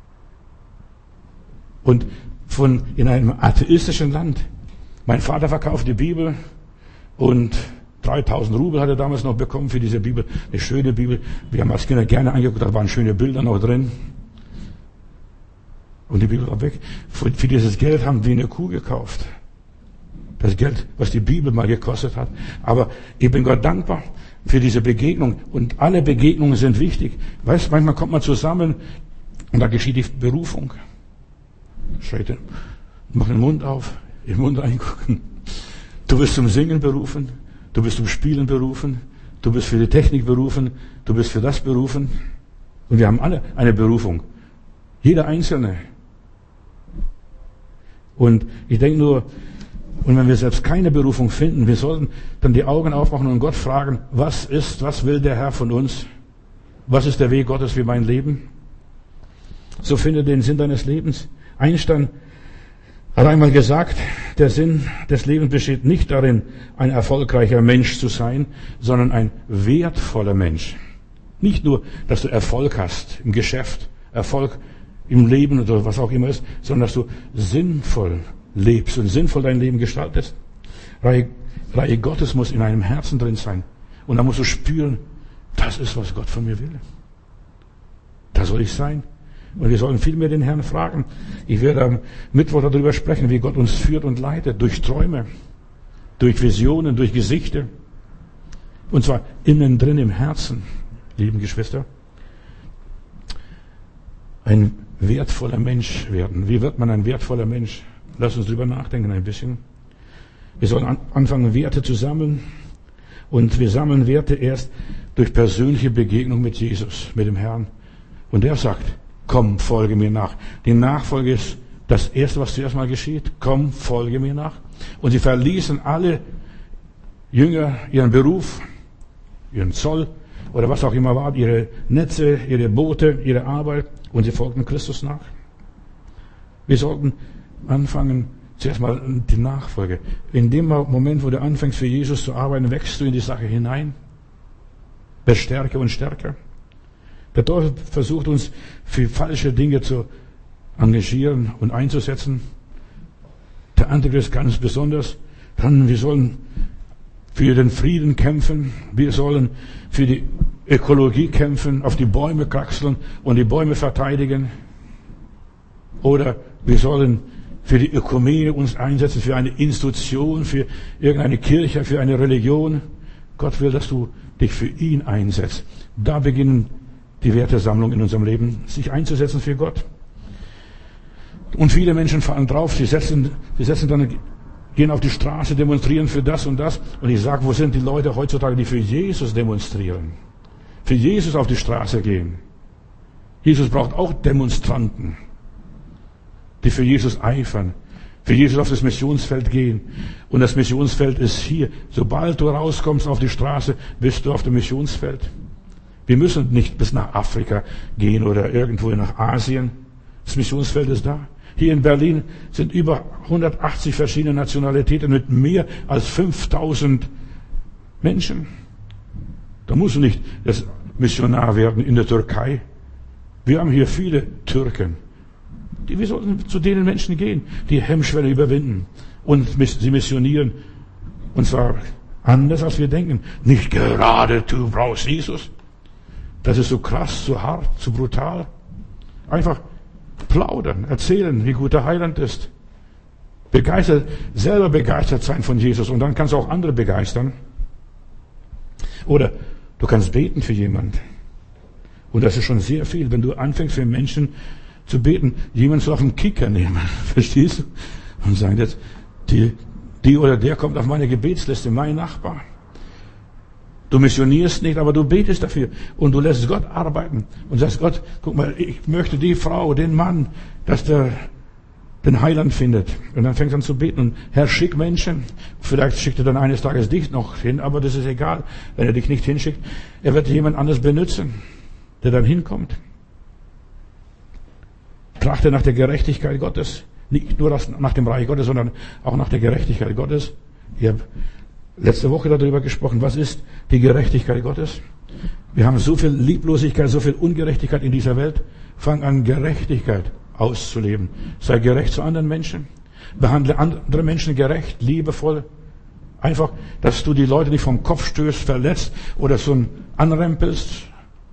Speaker 1: Und von in einem atheistischen Land. Mein Vater verkauft die Bibel und dreitausend Rubel hat er damals noch bekommen für diese Bibel. Eine schöne Bibel. Wir haben als Kinder gerne angeguckt, da waren schöne Bilder noch drin. Und die Bibel war weg. Für, für dieses Geld haben wir eine Kuh gekauft. Das Geld, was die Bibel mal gekostet hat. Aber ich bin Gott dankbar für diese Begegnung. Und alle Begegnungen sind wichtig. Weißt du, manchmal kommt man zusammen und da geschieht die Berufung. Schreit, mach den Mund auf, in den Mund reingucken. Du bist zum Singen berufen. Du bist zum Spielen berufen. Du bist für die Technik berufen. Du bist für das berufen. Und wir haben alle eine Berufung. Jeder Einzelne. Und ich denke nur, und wenn wir selbst keine Berufung finden, wir sollten dann die Augen aufmachen und Gott fragen, was ist, was will der Herr von uns? Was ist der Weg Gottes für mein Leben? So finde den Sinn deines Lebens. Einstein hat einmal gesagt, der Sinn des Lebens besteht nicht darin, ein erfolgreicher Mensch zu sein, sondern ein wertvoller Mensch. Nicht nur, dass du Erfolg hast im Geschäft, Erfolg im Leben oder was auch immer ist, sondern dass du sinnvoll lebst und sinnvoll dein Leben gestaltest. Reihe, Reihe Gottes muss in deinem Herzen drin sein. Und da musst du spüren, das ist, was Gott von mir will. Da soll ich sein. Und wir sollen viel mehr den Herrn fragen. Ich werde am Mittwoch darüber sprechen, wie Gott uns führt und leitet. Durch Träume, durch Visionen, durch Gesichter. Und zwar innen drin im Herzen, lieben Geschwister. Ein wertvoller Mensch werden. Wie wird man ein wertvoller Mensch? Lass uns drüber nachdenken ein bisschen. Wir sollen an, anfangen, Werte zu sammeln. Und wir sammeln Werte erst durch persönliche Begegnung mit Jesus, mit dem Herrn. Und der sagt, komm, folge mir nach. Die Nachfolge ist das Erste, was zuerst mal geschieht. Komm, folge mir nach. Und sie verließen alle Jünger ihren Beruf, ihren Zoll oder was auch immer war, ihre Netze, ihre Boote, ihre Arbeit und sie folgten Christus nach. Wir sollten anfangen, zuerst mal die Nachfolge. In dem Moment, wo du anfängst für Jesus zu arbeiten, wächst du in die Sache hinein. Wirst stärker und stärker. Der Teufel versucht uns für falsche Dinge zu engagieren und einzusetzen. Der Antichrist ganz besonders. Dann, wir sollen für den Frieden kämpfen. Wir sollen für die Ökologie kämpfen, auf die Bäume kraxeln und die Bäume verteidigen. Oder wir sollen für die Ökumene uns einsetzen, für eine Institution, für irgendeine Kirche, für eine Religion. Gott will, dass du dich für ihn einsetzt. Da beginnen die Wertesammlung in unserem Leben, sich einzusetzen für Gott. Und viele Menschen fallen drauf, sie setzen, sie setzen dann, gehen auf die Straße, demonstrieren für das und das. Und ich sage, wo sind die Leute heutzutage, die für Jesus demonstrieren? Für Jesus auf die Straße gehen. Jesus braucht auch Demonstranten, die für Jesus eifern, für Jesus auf das Missionsfeld gehen. Und das Missionsfeld ist hier. Sobald du rauskommst auf die Straße, bist du auf dem Missionsfeld. Wir müssen nicht bis nach Afrika gehen oder irgendwo nach Asien. Das Missionsfeld ist da. Hier in Berlin sind über hundertachtzig verschiedene Nationalitäten mit mehr als fünftausend Menschen. Da musst du nicht das Missionar werden in der Türkei. Wir haben hier viele Türken. Die, wir sollten zu den Menschen gehen, die Hemmschwelle überwinden und sie missionieren. Und zwar anders, als wir denken. Nicht gerade, du brauchst Jesus. Das ist so krass, so hart, so brutal. Einfach plaudern, erzählen, wie gut der Heiland ist. Begeistert, selber begeistert sein von Jesus und dann kannst du auch andere begeistern. Oder du kannst beten für jemanden. Und das ist schon sehr viel, wenn du anfängst für Menschen zu beten. Jemand soll auf den Kicker nehmen, verstehst du? Und sagen jetzt, die, die oder der kommt auf meine Gebetsliste, mein Nachbar. Du missionierst nicht, aber du betest dafür und du lässt Gott arbeiten und sagst, Gott, guck mal, ich möchte die Frau, den Mann, dass der den Heiland findet. Und dann fängst du an zu beten und Herr, schick Menschen. Vielleicht schickt er dann eines Tages dich noch hin, aber das ist egal, wenn er dich nicht hinschickt. Er wird jemand anderes benutzen, der dann hinkommt. Trachte nach der Gerechtigkeit Gottes. Nicht nur nach dem Reich Gottes, sondern auch nach der Gerechtigkeit Gottes. Ich habe letzte Woche darüber gesprochen, was ist die Gerechtigkeit Gottes? Wir haben so viel Lieblosigkeit, so viel Ungerechtigkeit in dieser Welt. Fang an, Gerechtigkeit auszuleben. Sei gerecht zu anderen Menschen. Behandle andere Menschen gerecht, liebevoll. Einfach, dass du die Leute nicht vom Kopf stößt, verletzt oder so anrempelst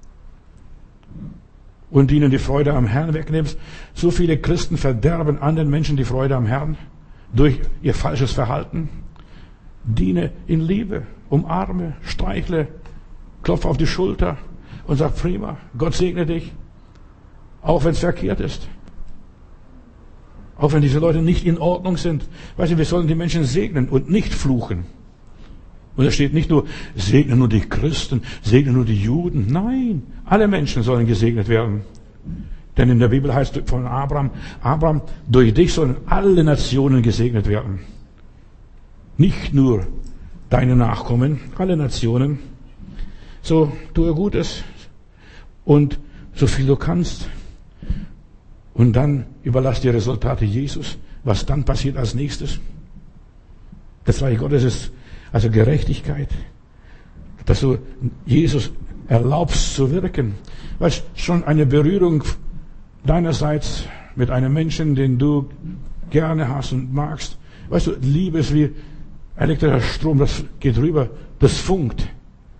Speaker 1: und ihnen die Freude am Herrn wegnimmst. So viele Christen verderben anderen Menschen die Freude am Herrn durch ihr falsches Verhalten. Diene in Liebe, umarme, streichle, klopfe auf die Schulter und sag, prima, Gott segne dich, auch wenn es verkehrt ist. Auch wenn diese Leute nicht in Ordnung sind. Weißt du, wir sollen die Menschen segnen und nicht fluchen. Und da steht nicht nur, segne nur die Christen, segne nur die Juden. Nein, alle Menschen sollen gesegnet werden. Denn in der Bibel heißt von Abraham, Abraham, durch dich sollen alle Nationen gesegnet werden. Nicht nur deine Nachkommen, alle Nationen. So, tue Gutes und so viel du kannst. Und dann überlass die Resultate Jesus. Was dann passiert als nächstes? Das Reich Gottes ist also Gerechtigkeit. Dass du Jesus erlaubst zu wirken. Weißt, schon eine Berührung deinerseits mit einem Menschen, den du gerne hast und magst. Weißt du, Liebe ist wie elektrischer Strom, das geht rüber, das funkt.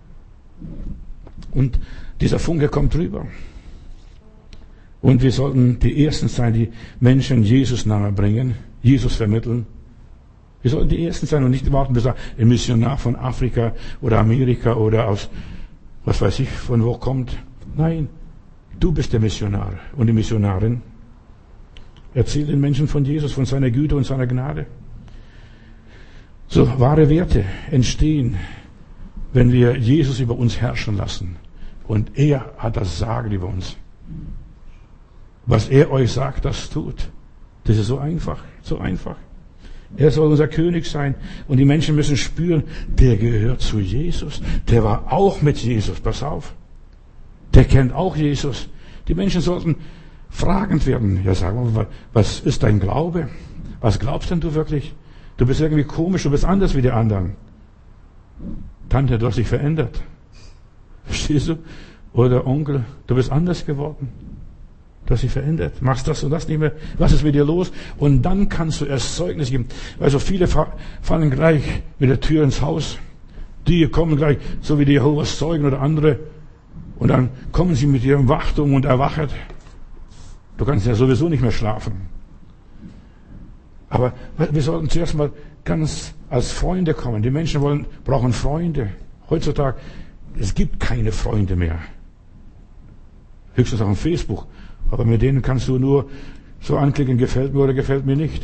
Speaker 1: Und dieser Funke kommt rüber. Und wir sollten die Ersten sein, die Menschen Jesus nahe bringen, Jesus vermitteln. Wir sollten die Ersten sein und nicht warten, bis ein Missionar von Afrika oder Amerika oder aus, was weiß ich, von wo kommt. Nein, du bist der Missionar und die Missionarin. Erzähl den Menschen von Jesus, von seiner Güte und seiner Gnade. So wahre Werte entstehen, wenn wir Jesus über uns herrschen lassen. Und er hat das Sagen über uns. Was er euch sagt, das tut. Das ist so einfach, so einfach. Er soll unser König sein. Und die Menschen müssen spüren, der gehört zu Jesus. Der war auch mit Jesus. Pass auf. Der kennt auch Jesus. Die Menschen sollten fragend werden. Ja, sag mal, was ist dein Glaube? Was glaubst denn du wirklich? Du bist irgendwie komisch, du bist anders wie die anderen. Tante, du hast dich verändert. Verstehst du? Oder Onkel, du bist anders geworden. Du hast dich verändert. Machst das und das nicht mehr. Was ist mit dir los? Und dann kannst du erst Zeugnis geben. Also viele fallen gleich mit der Tür ins Haus. Die kommen gleich, so wie die Jehovas Zeugen oder andere. Und dann kommen sie mit ihrem Wachtum und erwachet. Du kannst ja sowieso nicht mehr schlafen. Aber wir sollten zuerst mal ganz als Freunde kommen. Die Menschen wollen, brauchen Freunde. Heutzutage, es gibt keine Freunde mehr. Höchstens auf Facebook. Aber mit denen kannst du nur so anklicken, gefällt mir oder gefällt mir nicht.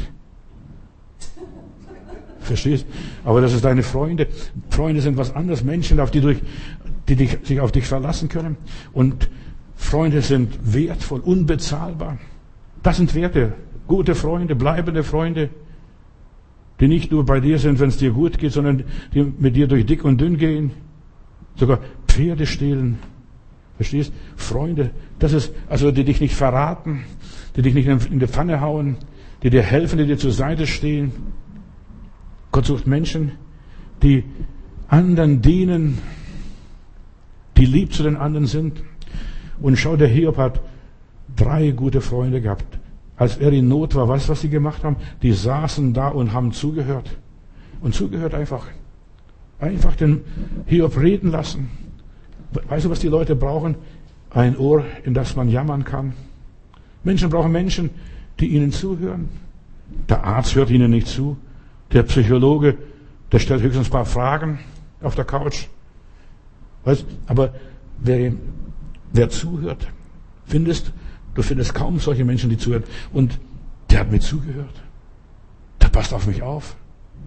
Speaker 1: Verstehst? Aber das ist deine Freunde. Freunde sind was anderes. Menschen, auf die, durch, die dich, sich auf dich verlassen können. Und Freunde sind wertvoll, unbezahlbar. Das sind Werte. Gute Freunde, bleibende Freunde, die nicht nur bei dir sind, wenn es dir gut geht, sondern die mit dir durch dick und dünn gehen, sogar Pferde stehlen. Verstehst? Freunde, das ist, also die dich nicht verraten, die dich nicht in die Pfanne hauen, die dir helfen, die dir zur Seite stehen. Gott sucht Menschen, die anderen dienen, die lieb zu den anderen sind. Und schau, der Hiob hat drei gute Freunde gehabt. Als er in Not war, weißt du, was sie gemacht haben? Die saßen da und haben zugehört. Und zugehört einfach. Einfach den Hiob reden lassen. Weißt du, was die Leute brauchen? Ein Ohr, in das man jammern kann. Menschen brauchen Menschen, die ihnen zuhören. Der Arzt hört ihnen nicht zu. Der Psychologe, der stellt höchstens ein paar Fragen auf der Couch. Weißt, aber wer, wer zuhört, findest Du findest kaum solche Menschen, die zuhören. Und der hat mir zugehört. Der passt auf mich auf.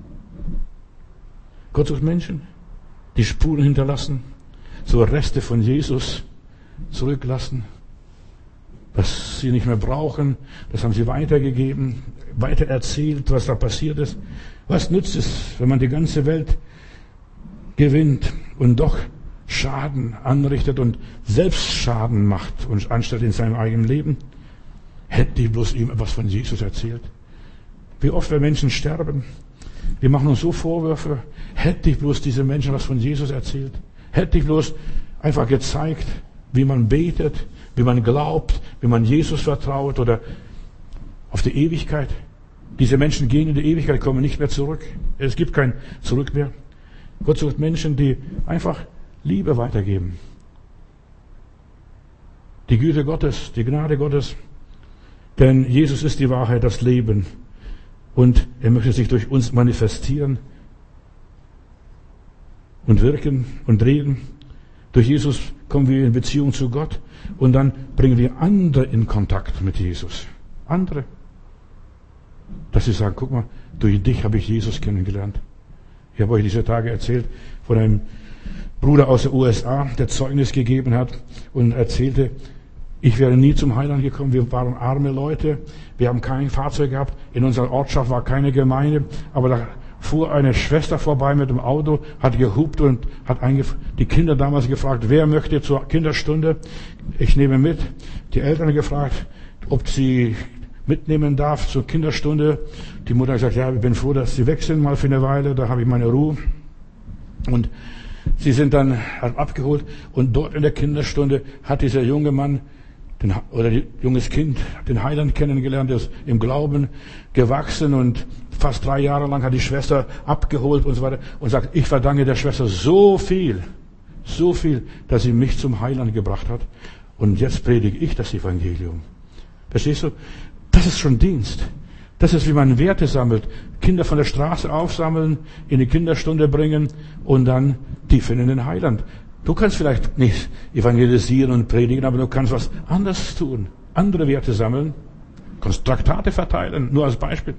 Speaker 1: Gott sucht Menschen, die Spuren hinterlassen, so Reste von Jesus zurücklassen, was sie nicht mehr brauchen, das haben sie weitergegeben, weiter erzählt, was da passiert ist. Was nützt es, wenn man die ganze Welt gewinnt und doch Schaden anrichtet und selbst Schaden macht und anstatt in seinem eigenen Leben? Hätte ich bloß ihm etwas von Jesus erzählt. Wie oft wir Menschen sterben. Wir machen uns so Vorwürfe. Hätte ich bloß diese Menschen was von Jesus erzählt. Hätte ich bloß einfach gezeigt, wie man betet, wie man glaubt, wie man Jesus vertraut oder auf die Ewigkeit. Diese Menschen gehen in die Ewigkeit, kommen nicht mehr zurück. Es gibt kein Zurück mehr. Gott sucht Menschen, die einfach Liebe weitergeben. Die Güte Gottes, die Gnade Gottes. Denn Jesus ist die Wahrheit, das Leben. Und er möchte sich durch uns manifestieren und wirken und reden. Durch Jesus kommen wir in Beziehung zu Gott und dann bringen wir andere in Kontakt mit Jesus. Andere. Dass sie sagen, guck mal, durch dich habe ich Jesus kennengelernt. Ich habe euch diese Tage erzählt von einem Bruder aus den U S A, der Zeugnis gegeben hat und erzählte, ich wäre nie zum Heiland gekommen, wir waren arme Leute, wir haben kein Fahrzeug gehabt, in unserer Ortschaft war keine Gemeinde, aber da fuhr eine Schwester vorbei mit dem Auto, hat gehupt und hat die Kinder damals gefragt, wer möchte zur Kinderstunde? Ich nehme mit. Die Eltern gefragt, ob sie mitnehmen darf zur Kinderstunde. Die Mutter hat gesagt, ja, ich bin froh, dass sie weg sind mal für eine Weile, da habe ich meine Ruhe. Und sie sind dann abgeholt und dort in der Kinderstunde hat dieser junge Mann den, oder die, junges Kind den Heiland kennengelernt, der ist im Glauben gewachsen und fast drei Jahre lang hat die Schwester abgeholt und so weiter und sagt, ich verdanke der Schwester so viel, so viel, dass sie mich zum Heiland gebracht hat und jetzt predige ich das Evangelium. Verstehst du? Das ist schon Dienst. Das ist, wie man Werte sammelt. Kinder von der Straße aufsammeln, in die Kinderstunde bringen und dann die finden den Heiland. Du kannst vielleicht nicht evangelisieren und predigen, aber du kannst was anderes tun. Andere Werte sammeln. Du kannst Traktate verteilen, nur als Beispiel.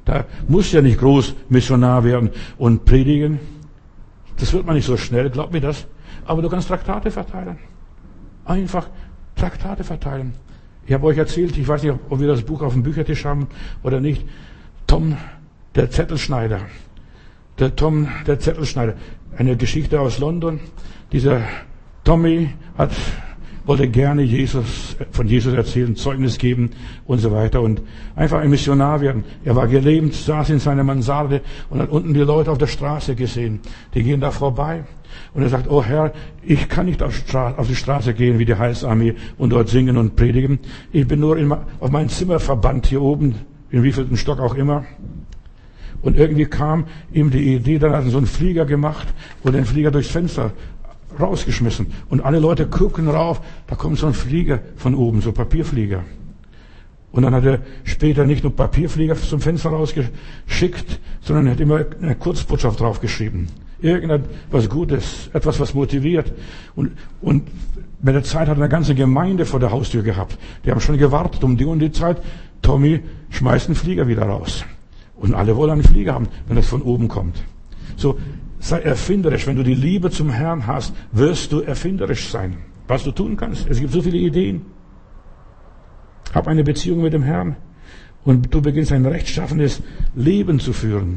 Speaker 1: Da muss ja nicht groß Missionar werden und predigen. Das wird man nicht so schnell, glaub mir das. Aber du kannst Traktate verteilen. Einfach Traktate verteilen. Ich habe euch erzählt, ich weiß nicht, ob wir das Buch auf dem Büchertisch haben oder nicht. Tom, der Zettelschneider. Der Tom, der Zettelschneider. Eine Geschichte aus London. Dieser Tommy hat, wollte gerne Jesus, von Jesus erzählen, Zeugnis geben und so weiter und einfach ein Missionar werden. Er war gelähmt, saß in seiner Mansarde und hat unten die Leute auf der Straße gesehen. Die gehen da vorbei. Und er sagt, oh Herr, ich kann nicht auf, Stra- auf die Straße gehen wie die Heilsarmee und dort singen und predigen. Ich bin nur in, auf mein Zimmer verbannt hier oben, in wievielten Stock auch immer. Und irgendwie kam ihm die Idee, dann hat er so einen Flieger gemacht und den Flieger durchs Fenster rausgeschmissen. Und alle Leute gucken rauf, da kommt so ein Flieger von oben, so ein Papierflieger. Und dann hat er später nicht nur Papierflieger zum Fenster rausgeschickt, sondern er hat immer eine Kurzbotschaft draufgeschrieben. Irgendetwas Gutes, etwas, was motiviert. Und, und mit der Zeit hat er eine ganze Gemeinde vor der Haustür gehabt. Die haben schon gewartet um die und die Zeit. Tommy schmeißt einen Flieger wieder raus. Und alle wollen einen Flieger haben, wenn das von oben kommt. So, sei erfinderisch. Wenn du die Liebe zum Herrn hast, wirst du erfinderisch sein. Was du tun kannst. Es gibt so viele Ideen. Hab eine Beziehung mit dem Herrn. Und du beginnst ein rechtschaffenes Leben zu führen.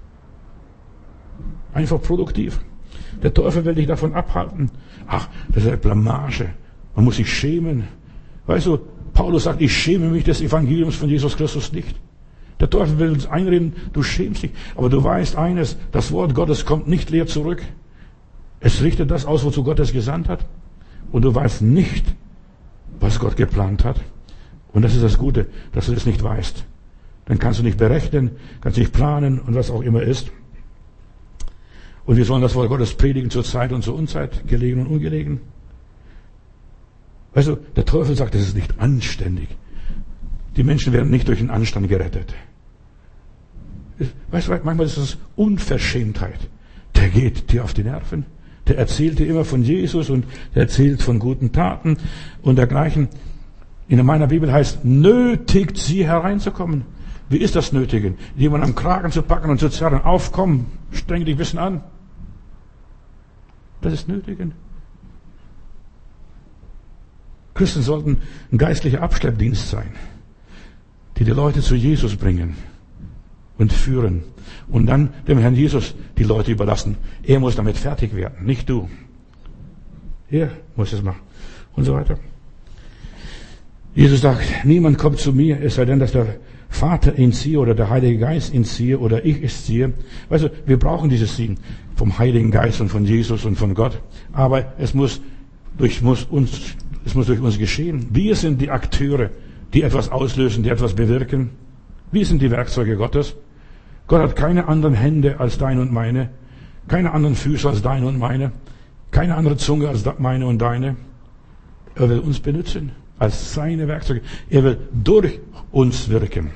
Speaker 1: Einfach produktiv. Der Teufel will dich davon abhalten. Ach, das ist eine Blamage. Man muss sich schämen. Weißt du, Paulus sagt, ich schäme mich des Evangeliums von Jesus Christus nicht. Der Teufel will uns einreden, du schämst dich. Aber du weißt eines, das Wort Gottes kommt nicht leer zurück. Es richtet das aus, wozu Gott es gesandt hat. Und du weißt nicht, was Gott geplant hat. Und das ist das Gute, dass du das nicht weißt. Dann kannst du nicht berechnen, kannst nicht planen und was auch immer ist. Und wir sollen das Wort Gottes predigen zur Zeit und zur Unzeit, gelegen und ungelegen. Weißt du, der Teufel sagt, das ist nicht anständig. Die Menschen werden nicht durch den Anstand gerettet. Weißt du, manchmal ist das Unverschämtheit. Der geht dir auf die Nerven. Der erzählt dir immer von Jesus und der erzählt von guten Taten und dergleichen. In meiner Bibel heißt, nötigt sie hereinzukommen. Wie ist das Nötigen? Jemand am Kragen zu packen und zu zerren. Aufkommen, streng dich ein bisschen an. Das ist Nötigen. Christen sollten ein geistlicher Abschleppdienst sein, die die Leute zu Jesus bringen und führen und dann dem Herrn Jesus die Leute überlassen. Er muss damit fertig werden, nicht du. Er muss es machen und so weiter. Jesus sagt, niemand kommt zu mir, es sei denn, dass der Vater ihn ziehe oder der Heilige Geist ihn ziehe oder ich es ziehe. Weißt du, wir brauchen dieses Ziehen vom Heiligen Geist und von Jesus und von Gott. Aber es muss durch muss uns, es muss durch uns geschehen. Wir sind die Akteure, die etwas auslösen, die etwas bewirken. Wir sind die Werkzeuge Gottes. Gott hat keine anderen Hände als deine und meine, keine anderen Füße als deine und meine, keine andere Zunge als meine und deine. Er will uns benutzen als seine Werkzeuge. Er will durch uns wirken.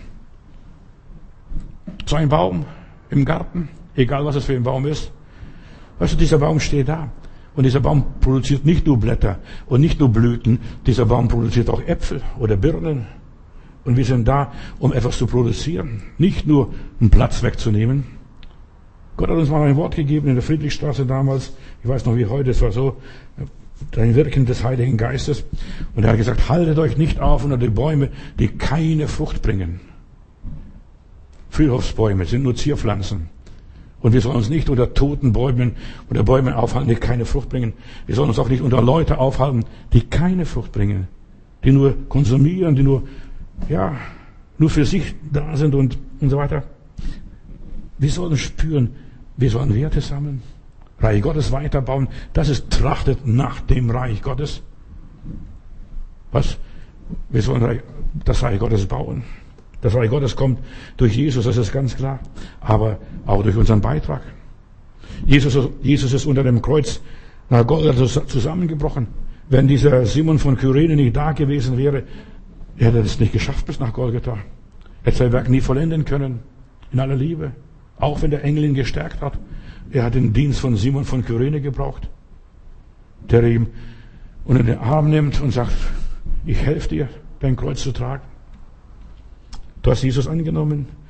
Speaker 1: So ein Baum im Garten, egal was es für ein Baum ist. Weißt du, dieser Baum steht da. Und dieser Baum produziert nicht nur Blätter und nicht nur Blüten. Dieser Baum produziert auch Äpfel oder Birnen. Und wir sind da, um etwas zu produzieren. Nicht nur einen Platz wegzunehmen. Gott hat uns mal ein Wort gegeben in der Friedrichstraße damals. Ich weiß noch wie heute, es war so. Ein Wirken des Heiligen Geistes. Und er hat gesagt, haltet euch nicht auf unter die Bäume, die keine Frucht bringen. Friedhofsbäume sind nur Zierpflanzen. Und wir sollen uns nicht unter toten Bäumen oder Bäumen aufhalten, die keine Frucht bringen. Wir sollen uns auch nicht unter Leute aufhalten, die keine Frucht bringen. Die nur konsumieren, die nur, ja, nur für sich da sind und, und so weiter. Wir sollen spüren, wir sollen Werte sammeln. Reich Gottes weiterbauen, das ist trachtet nach dem Reich Gottes. Was? Wir sollen das Reich Gottes bauen. Das Reich Gottes kommt durch Jesus, das ist ganz klar. Aber auch durch unseren Beitrag. Jesus, Jesus ist unter dem Kreuz nach Golgatha zusammengebrochen. Wenn dieser Simon von Kyrene nicht da gewesen wäre, er hätte es nicht geschafft bis nach Golgatha. Er hätte sein Werk nie vollenden können. In aller Liebe. Auch wenn der Engel ihn gestärkt hat. Er hat den Dienst von Simon von Kyrene gebraucht, der ihm unter den Arm nimmt und sagt, ich helfe dir, dein Kreuz zu tragen. Du hast Jesus angenommen.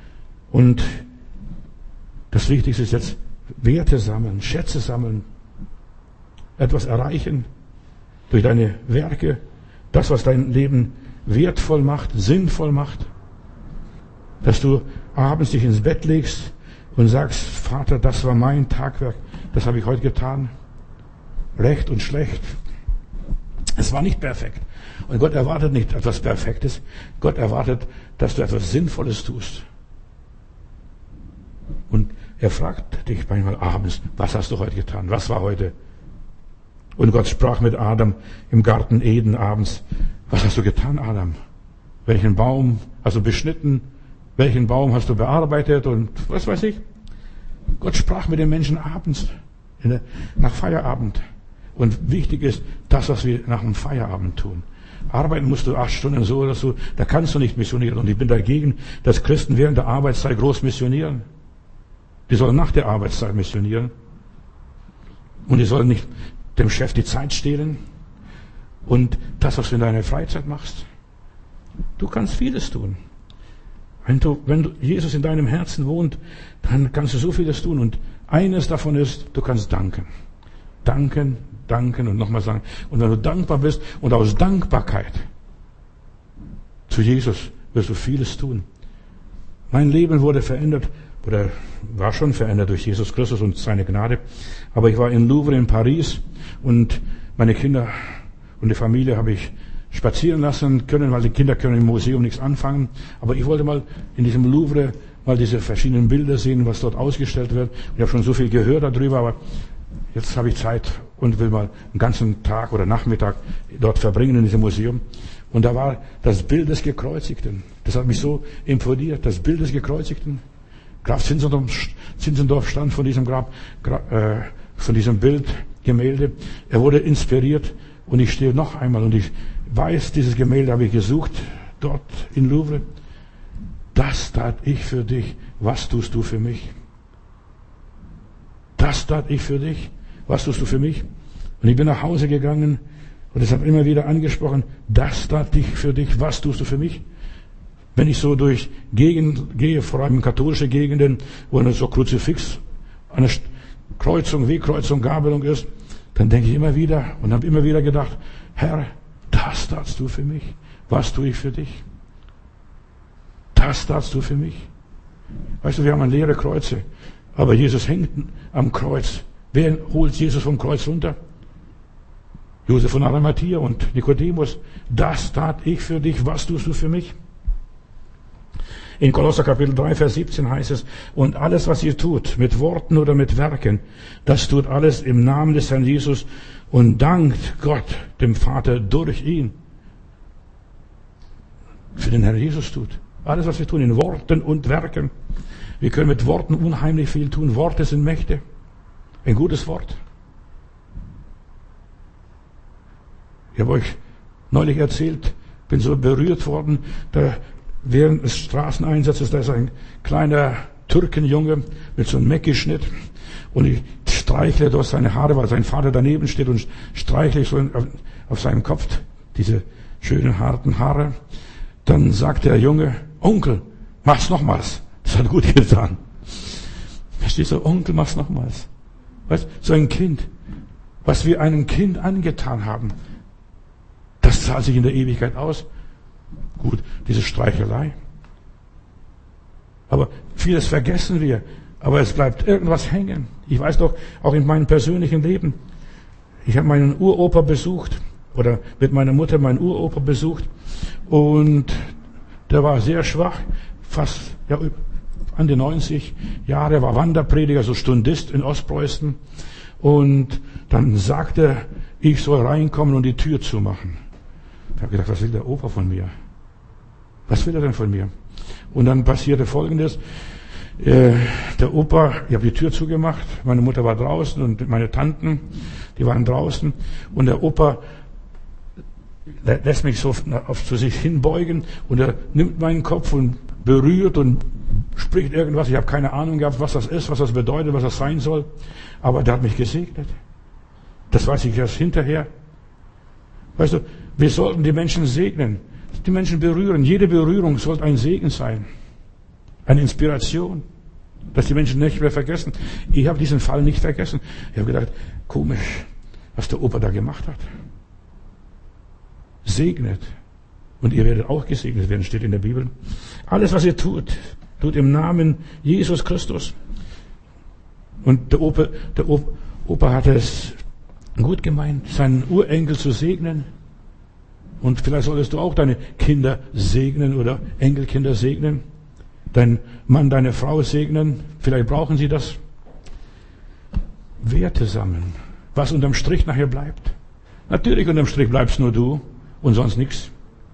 Speaker 1: Und das Wichtigste ist jetzt Werte sammeln, Schätze sammeln, etwas erreichen durch deine Werke, das, was dein Leben wertvoll macht, sinnvoll macht, dass du abends dich ins Bett legst und sagst, Vater, das war mein Tagwerk, das habe ich heute getan, recht und schlecht. Es war nicht perfekt. Und Gott erwartet nicht etwas Perfektes. Gott erwartet, dass du etwas Sinnvolles tust. Und er fragt dich manchmal abends, was hast du heute getan? Was war heute? Und Gott sprach mit Adam im Garten Eden abends. Was hast du getan, Adam? Welchen Baum hast du beschnitten? Welchen Baum hast du bearbeitet? Und was weiß ich? Gott sprach mit den Menschen abends, in der, nach Feierabend. Und wichtig ist, das, was wir nach dem Feierabend tun. Arbeiten musst du acht Stunden so oder so, da kannst du nicht missionieren. Und ich bin dagegen, dass Christen während der Arbeitszeit groß missionieren. Die sollen nach der Arbeitszeit missionieren. Und die sollen nicht dem Chef die Zeit stehlen. Und das, was du in deiner Freizeit machst. Du kannst vieles tun. Wenn du, wenn du Jesus in deinem Herzen wohnt, dann kannst du so vieles tun. Und eines davon ist, du kannst danken. Danken, danken und nochmal sagen. Und wenn du dankbar bist und aus Dankbarkeit zu Jesus wirst du vieles tun. Mein Leben wurde verändert, oder war schon verändert durch Jesus Christus und seine Gnade. Aber ich war in Louvre in Paris und meine Kinder und die Familie habe ich spazieren lassen können, weil die Kinder können im Museum nichts anfangen. Aber ich wollte mal in diesem Louvre mal diese verschiedenen Bilder sehen, was dort ausgestellt wird. Ich habe schon so viel gehört darüber, aber jetzt habe ich Zeit und will mal einen ganzen Tag oder Nachmittag dort verbringen in diesem Museum. Und da war das Bild des Gekreuzigten. Das hat mich so imponiert, das Bild des Gekreuzigten. Graf Zinzendorf, Zinzendorf stand von diesem Grab, äh, von diesem Bild, Gemälde. Er wurde inspiriert und ich stehe noch einmal und ich weiß, dieses Gemälde habe ich gesucht, dort in Louvre. Das tat ich für dich, was tust du für mich? Das tat ich für dich, was tust du für mich? Und ich bin nach Hause gegangen und es habe immer wieder angesprochen, das tat ich für dich, was tust du für mich? Wenn ich so durch Gegenden gehe, vor allem katholische Gegenden, wo eine so Kruzifix, eine Kreuzung, Wegkreuzung, Gabelung ist, dann denke ich immer wieder und habe immer wieder gedacht, Herr, das tatst du für mich, was tue ich für dich? Das tatst du für mich. Weißt du, wir haben leere Kreuze, aber Jesus hängt am Kreuz. Wer holt Jesus vom Kreuz runter? Josef von Arimathea und Nikodemus. Das tat ich für dich, was tust du für mich? In Kolosser Kapitel drei, Vers siebzehn heißt es, und alles, was ihr tut, mit Worten oder mit Werken, das tut alles im Namen des Herrn Jesus und dankt Gott, dem Vater, durch ihn. Für den Herrn Jesus tut. Alles, was wir tun, in Worten und Werken. Wir können mit Worten unheimlich viel tun. Worte sind Mächte. Ein gutes Wort. Ich habe euch neulich erzählt, bin so berührt worden, da während des Straßeneinsatzes, da ist ein kleiner Türkenjunge mit so einem Mecki-Schnitt und ich streichle dort seine Haare, weil sein Vater daneben steht und streichle so auf seinem Kopf diese schönen, harten Haare. Dann sagt der Junge, Onkel, mach's nochmals. Das hat gut getan. Verstehst du, Onkel, mach's nochmals. Weißt, so ein Kind, was wir einem Kind angetan haben, das zahlt sich in der Ewigkeit aus. Gut, diese Streichelei. Aber vieles vergessen wir. Aber es bleibt irgendwas hängen. Ich weiß doch, auch in meinem persönlichen Leben. Ich habe meinen Uropa besucht. Oder mit meiner Mutter meinen Uropa besucht. Und der war sehr schwach. Fast, ja, an die neunzig Jahre. War Wanderprediger, so Stundist in Ostpreußen. Und dann sagte, ich soll reinkommen und die Tür zumachen. Ich habe gedacht, was will der Opa von mir? Was will er denn von mir? Und dann passierte Folgendes. Äh, der Opa, ich habe die Tür zugemacht, meine Mutter war draußen und meine Tanten, die waren draußen. Und der Opa lässt mich so auf zu sich hinbeugen und er nimmt meinen Kopf und berührt und spricht irgendwas. Ich habe keine Ahnung gehabt, was das ist, was das bedeutet, was das sein soll. Aber der hat mich gesegnet. Das weiß ich erst hinterher. Weißt du, wir sollten die Menschen segnen, die Menschen berühren. Jede Berührung sollte ein Segen sein. Eine Inspiration, dass die Menschen nicht mehr vergessen. Ich habe diesen Fall nicht vergessen. Ich habe gedacht, komisch, was der Opa da gemacht hat. Segnet. Und ihr werdet auch gesegnet werden, steht in der Bibel. Alles, was ihr tut, tut im Namen Jesus Christus. Und der Opa, der Opa, Opa hatte es gut gemeint, seinen Urenkel zu segnen. Und vielleicht solltest du auch deine Kinder segnen oder Enkelkinder segnen. Dein Mann, deine Frau segnen. Vielleicht brauchen sie das. Werte sammeln. Was unterm Strich nachher bleibt. Natürlich unterm Strich bleibst nur du und sonst nichts.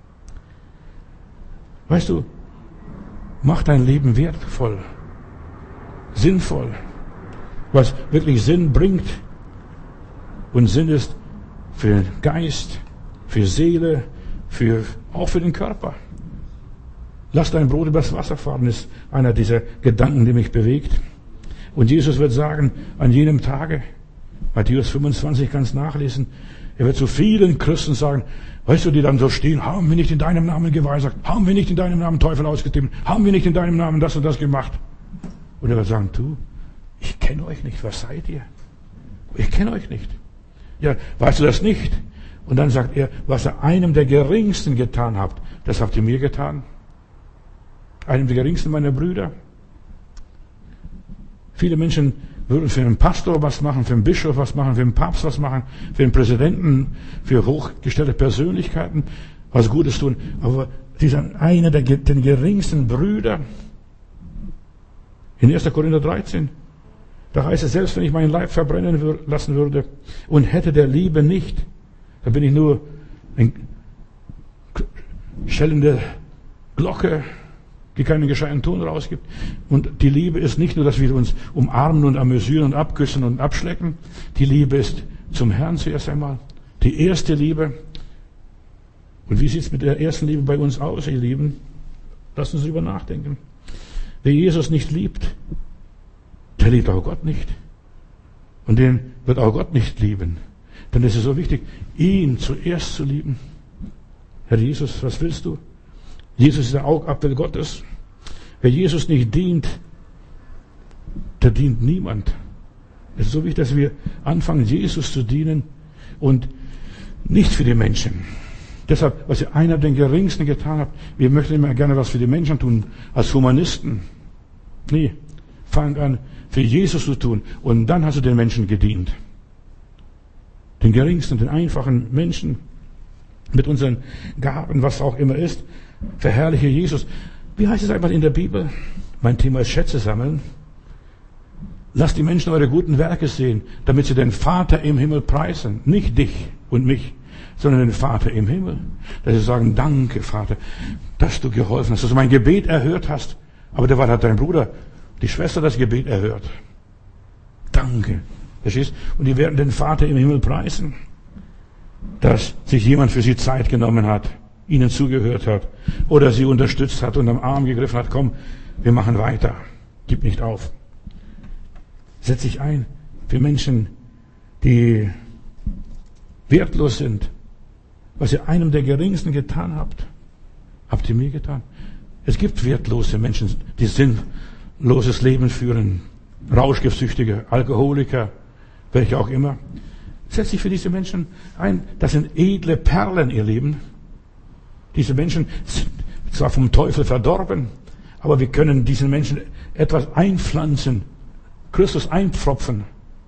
Speaker 1: Weißt du, mach dein Leben wertvoll, sinnvoll, was wirklich Sinn bringt. Und Sinn ist für den Geist, für Seele, für, auch für den Körper. Lass dein Brot übers Wasser fahren, ist einer dieser Gedanken, die mich bewegt. Und Jesus wird sagen, an jenem Tage, Matthäus fünfundzwanzig kannst nachlesen, er wird zu vielen Christen sagen, weißt du, die dann so stehen, haben wir nicht in deinem Namen geweissagt, haben wir nicht in deinem Namen Teufel ausgetrieben, haben wir nicht in deinem Namen das und das gemacht. Und er wird sagen, du, ich kenne euch nicht, was seid ihr? Ich kenne euch nicht. Ja, weißt du das nicht? Und dann sagt er, was ihr einem der Geringsten getan habt, das habt ihr mir getan. Einem der Geringsten meiner Brüder. Viele Menschen würden für einen Pastor was machen, für einen Bischof was machen, für einen Papst was machen, für einen Präsidenten, für hochgestellte Persönlichkeiten was Gutes tun. Aber dieser eine der den geringsten Brüder, in erster Korinther dreizehn, da heißt es, selbst wenn ich meinen Leib verbrennen lassen würde und hätte der Liebe nicht, dann bin ich nur eine schellende Glocke, die keinen gescheiten Ton rausgibt. Und die Liebe ist nicht nur, dass wir uns umarmen und amüsieren und abküssen und abschlecken. Die Liebe ist zum Herrn zuerst einmal. Die erste Liebe. Und wie sieht es mit der ersten Liebe bei uns aus, ihr Lieben? Lasst uns darüber nachdenken. Wer Jesus nicht liebt, der liebt auch Gott nicht. Und den wird auch Gott nicht lieben. Denn es ist so wichtig, ihn zuerst zu lieben. Herr Jesus, was willst du? Jesus ist der Augapfel Gottes. Wer Jesus nicht dient, der dient niemand. Es ist so wichtig, dass wir anfangen, Jesus zu dienen und nicht für die Menschen. Deshalb, was ihr einer den Geringsten getan habt, wir möchten immer gerne was für die Menschen tun, als Humanisten. Nee, fang an, für Jesus zu tun und dann hast du den Menschen gedient. Den Geringsten, den einfachen Menschen mit unseren Gaben, was auch immer ist. Verherrliche Jesus. Wie heißt es einfach in der Bibel? Mein Thema ist Schätze sammeln. Lasst die Menschen eure guten Werke sehen, damit sie den Vater im Himmel preisen. Nicht dich und mich, sondern den Vater im Himmel. Dass sie sagen, danke Vater, dass du geholfen hast, dass du mein Gebet erhört hast. Aber derweil hat dein Bruder, die Schwester das Gebet erhört. Danke. Verstehst? Und die werden den Vater im Himmel preisen, dass sich jemand für sie Zeit genommen hat, ihnen zugehört hat oder sie unterstützt hat und am Arm gegriffen hat. Komm, wir machen weiter. Gib nicht auf. Setz dich ein für Menschen, die wertlos sind. Was ihr einem der Geringsten getan habt, habt ihr mir getan. Es gibt wertlose Menschen, die sinnloses Leben führen. Rauschgiftsüchtige, Alkoholiker, welche auch immer. Setz dich für diese Menschen ein. Das sind edle Perlen, ihr Lieben. Diese Menschen sind zwar vom Teufel verdorben, aber wir können diesen Menschen etwas einpflanzen, Christus einpfropfen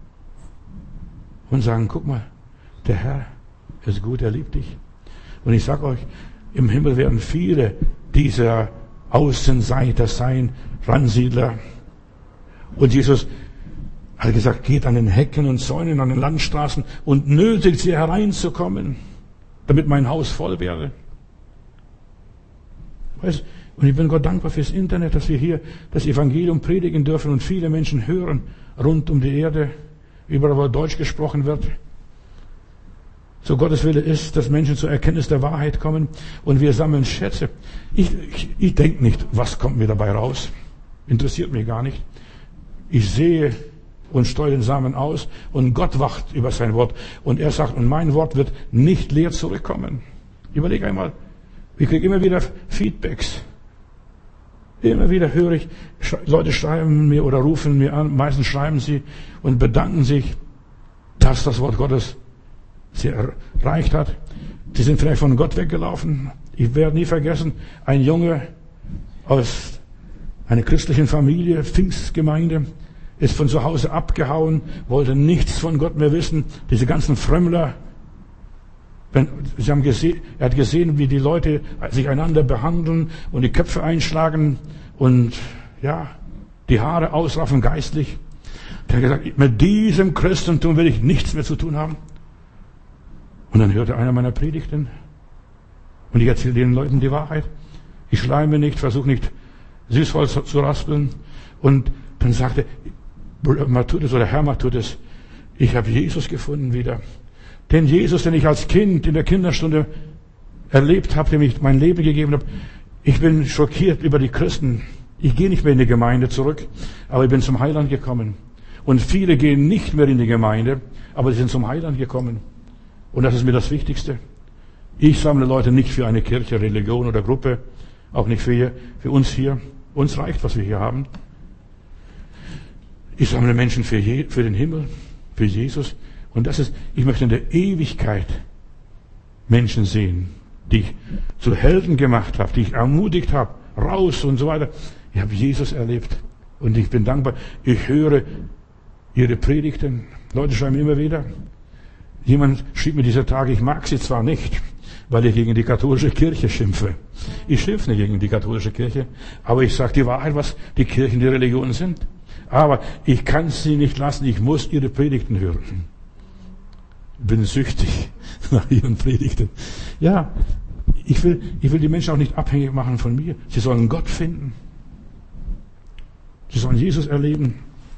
Speaker 1: und sagen, guck mal, der Herr ist gut, er liebt dich. Und ich sage euch, im Himmel werden viele dieser Außenseiter sein, Randsiedler. Und Jesus hat gesagt, geht an den Hecken und Zäunen, an den Landstraßen und nötigt sie hereinzukommen, damit mein Haus voll werde. Weißt, und ich bin Gott dankbar fürs Internet, dass wir hier das Evangelium predigen dürfen und viele Menschen hören rund um die Erde, überall wo Deutsch gesprochen wird. So Gottes Wille ist, dass Menschen zur Erkenntnis der Wahrheit kommen und wir sammeln Schätze. Ich, ich, ich denke nicht, was kommt mir dabei raus. Interessiert mich gar nicht. Ich sehe und streue den Samen aus und Gott wacht über sein Wort und er sagt, und mein Wort wird nicht leer zurückkommen. Überleg einmal, ich kriege immer wieder Feedbacks. Immer wieder höre ich, Leute schreiben mir oder rufen mir an, meistens schreiben sie und bedanken sich, dass das Wort Gottes sie erreicht hat. Sie sind vielleicht von Gott weggelaufen. Ich werde nie vergessen, ein Junge aus einer christlichen Familie, Pfingstgemeinde, ist von zu Hause abgehauen, wollte nichts von Gott mehr wissen. Diese ganzen Frömmler, wenn, sie haben gesehen, er hat gesehen, wie die Leute sich einander behandeln und die Köpfe einschlagen und ja, die Haare ausraffen geistlich. Er hat gesagt, mit diesem Christentum will ich nichts mehr zu tun haben. Und dann hörte einer meiner Predigten und ich erzähle den Leuten die Wahrheit. Ich schleime nicht, versuche nicht Süßholz zu raspeln. Und dann sagte Matthäus oder Herr Matthäus, ich habe Jesus gefunden wieder. Den Jesus, den ich als Kind in der Kinderstunde erlebt habe, dem ich mein Leben gegeben habe. Ich bin schockiert über die Christen. Ich gehe nicht mehr in die Gemeinde zurück, aber ich bin zum Heiland gekommen. Und viele gehen nicht mehr in die Gemeinde, aber sie sind zum Heiland gekommen. Und das ist mir das Wichtigste. Ich sammle Leute nicht für eine Kirche, Religion oder Gruppe, auch nicht für, hier, für uns hier. Uns reicht, was wir hier haben. Ich sammle Menschen für, je, für den Himmel, für Jesus. Und das ist, ich möchte in der Ewigkeit Menschen sehen, die ich zu Helden gemacht habe, die ich ermutigt habe, raus und so weiter. Ich habe Jesus erlebt und ich bin dankbar. Ich höre ihre Predigten. Leute schreiben immer wieder. Jemand schrieb mir dieser Tage, ich mag sie zwar nicht, weil ich gegen die katholische Kirche schimpfe. Ich schimpfe nicht gegen die katholische Kirche, aber ich sage die Wahrheit, was die Kirchen, die Religionen sind. Aber ich kann sie nicht lassen, ich muss ihre Predigten hören. Ich bin süchtig nach ihren Predigten. Ja, ich will, ich will die Menschen auch nicht abhängig machen von mir. Sie sollen Gott finden. Sie sollen Jesus erleben.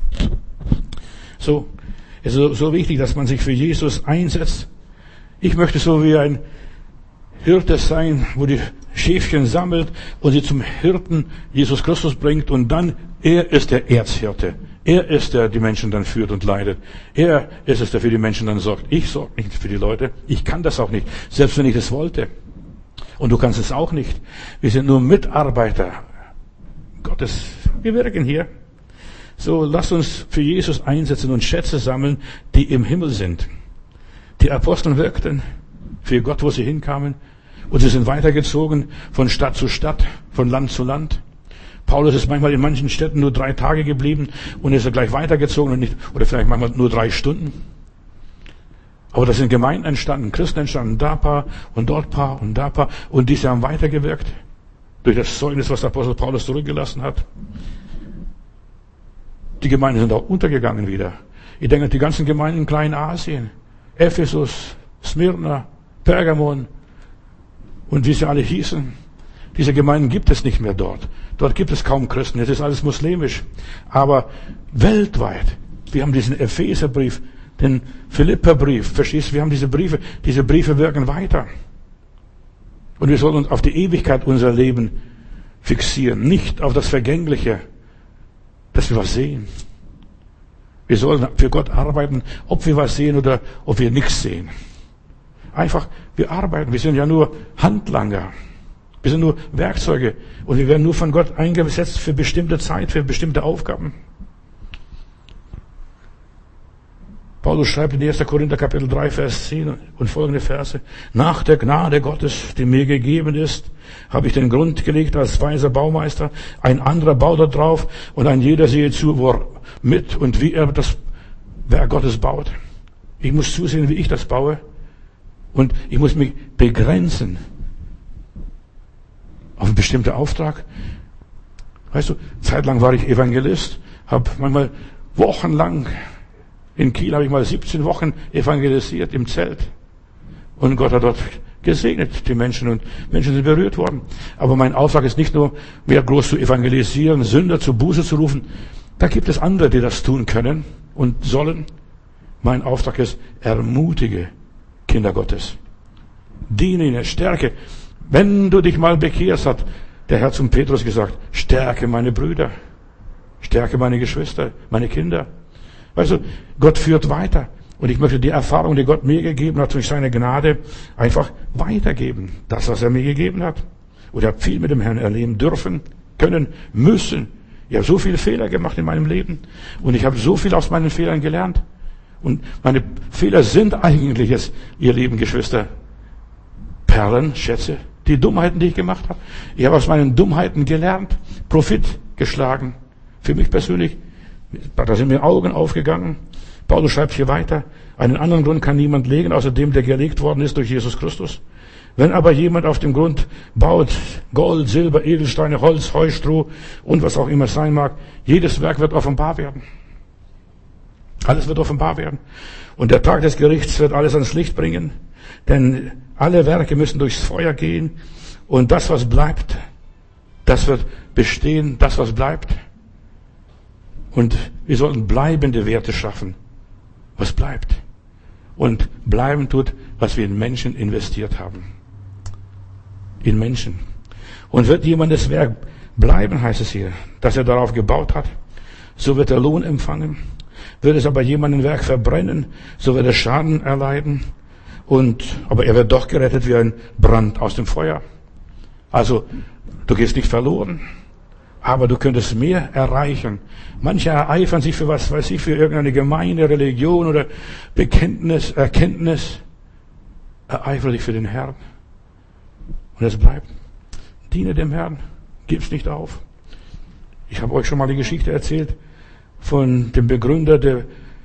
Speaker 1: So, es ist so wichtig, dass man sich für Jesus einsetzt. Ich möchte so wie ein Hirte sein, wo die Schäfchen sammelt und sie zum Hirten Jesus Christus bringt und dann, er ist der Erzhirte. Er ist der, der die Menschen dann führt und leitet. Er ist es, der für die Menschen dann sorgt. Ich sorge nicht für die Leute. Ich kann das auch nicht, selbst wenn ich es wollte. Und du kannst es auch nicht. Wir sind nur Mitarbeiter Gottes. Wir wirken hier. So, lasst uns für Jesus einsetzen und Schätze sammeln, die im Himmel sind. Die Apostel wirkten für Gott, wo sie hinkamen. Und sie sind weitergezogen von Stadt zu Stadt, von Land zu Land. Paulus ist manchmal in manchen Städten nur drei Tage geblieben und ist gleich weitergezogen und nicht, oder vielleicht manchmal nur drei Stunden. Aber da sind Gemeinden entstanden, Christen entstanden, da paar und dort paar und da paar und diese haben weitergewirkt durch das Zeugnis, was der Apostel Paulus zurückgelassen hat. Die Gemeinden sind auch untergegangen wieder. Ich denke, die ganzen Gemeinden in Kleinasien, Ephesus, Smyrna, Pergamon und wie sie alle hießen, diese Gemeinden gibt es nicht mehr dort. Dort gibt es kaum Christen. Es ist alles muslimisch. Aber weltweit, wir haben diesen Epheserbrief, den Philipperbrief, verstehst du? Wir haben diese Briefe. Diese Briefe wirken weiter. Und wir sollen uns auf die Ewigkeit unser Leben fixieren, nicht auf das Vergängliche, dass wir was sehen. Wir sollen für Gott arbeiten, ob wir was sehen oder ob wir nichts sehen. Einfach, wir arbeiten. Wir sind ja nur Handlanger. Wir sind nur Werkzeuge und wir werden nur von Gott eingesetzt für bestimmte Zeit, für bestimmte Aufgaben. Paulus schreibt in erster Korinther Kapitel drei, Vers zehn und folgende Verse. Nach der Gnade Gottes, die mir gegeben ist, habe ich den Grund gelegt als weiser Baumeister. Ein anderer baut da drauf und ein jeder sehe zu, wo er mit und wie er das Werk Gottes baut. Ich muss zusehen, wie ich das baue und ich muss mich begrenzen auf einen bestimmten Auftrag. Weißt du, zeitlang war ich Evangelist, habe manchmal wochenlang, in Kiel habe ich mal siebzehn Wochen evangelisiert im Zelt. Und Gott hat dort gesegnet, die Menschen, und Menschen sind berührt worden. Aber mein Auftrag ist nicht nur, mehr groß zu evangelisieren, Sünder zur Buße zu rufen. Da gibt es andere, die das tun können und sollen. Mein Auftrag ist, ermutige Kinder Gottes. Diene ihnen, stärke. Wenn du dich mal bekehrst, hat der Herr zum Petrus gesagt, stärke meine Brüder, stärke meine Geschwister, meine Kinder. Weißt du, Gott führt weiter. Und ich möchte die Erfahrung, die Gott mir gegeben hat, durch seine Gnade, einfach weitergeben. Das, was er mir gegeben hat. Und ich habe viel mit dem Herrn erleben dürfen, können, müssen. Ich habe so viele Fehler gemacht in meinem Leben und ich habe so viel aus meinen Fehlern gelernt. Und meine Fehler sind eigentlich jetzt, ihr lieben Geschwister, Perlen, Schätze, die Dummheiten, die ich gemacht habe. Ich habe aus meinen Dummheiten gelernt, Profit geschlagen. Für mich persönlich, da sind mir Augen aufgegangen. Paulus schreibt hier weiter, einen anderen Grund kann niemand legen, außer dem, der gelegt worden ist durch Jesus Christus. Wenn aber jemand auf dem Grund baut, Gold, Silber, Edelsteine, Holz, Heu, Stroh und was auch immer es sein mag, jedes Werk wird offenbar werden. Alles wird offenbar werden. Und der Tag des Gerichts wird alles ans Licht bringen, denn alle Werke müssen durchs Feuer gehen und das, was bleibt, das wird bestehen, das, was bleibt. Und wir sollten bleibende Werte schaffen. Was bleibt? Und bleiben tut, was wir in Menschen investiert haben. In Menschen. Und wird jemandes Werk bleiben, heißt es hier, dass er darauf gebaut hat, so wird er Lohn empfangen. Wird es aber jemanden Werk verbrennen, so wird er Schaden erleiden. Und, aber er wird doch gerettet wie ein Brand aus dem Feuer. Also, du gehst nicht verloren, aber du könntest mehr erreichen. Manche ereifern sich für was weiß ich, für irgendeine Gemeinde, Religion oder Bekenntnis, Erkenntnis. Ereifere dich für den Herrn. Und es bleibt. Diene dem Herrn. Gib's nicht auf. Ich habe euch schon mal die Geschichte erzählt von dem Begründer der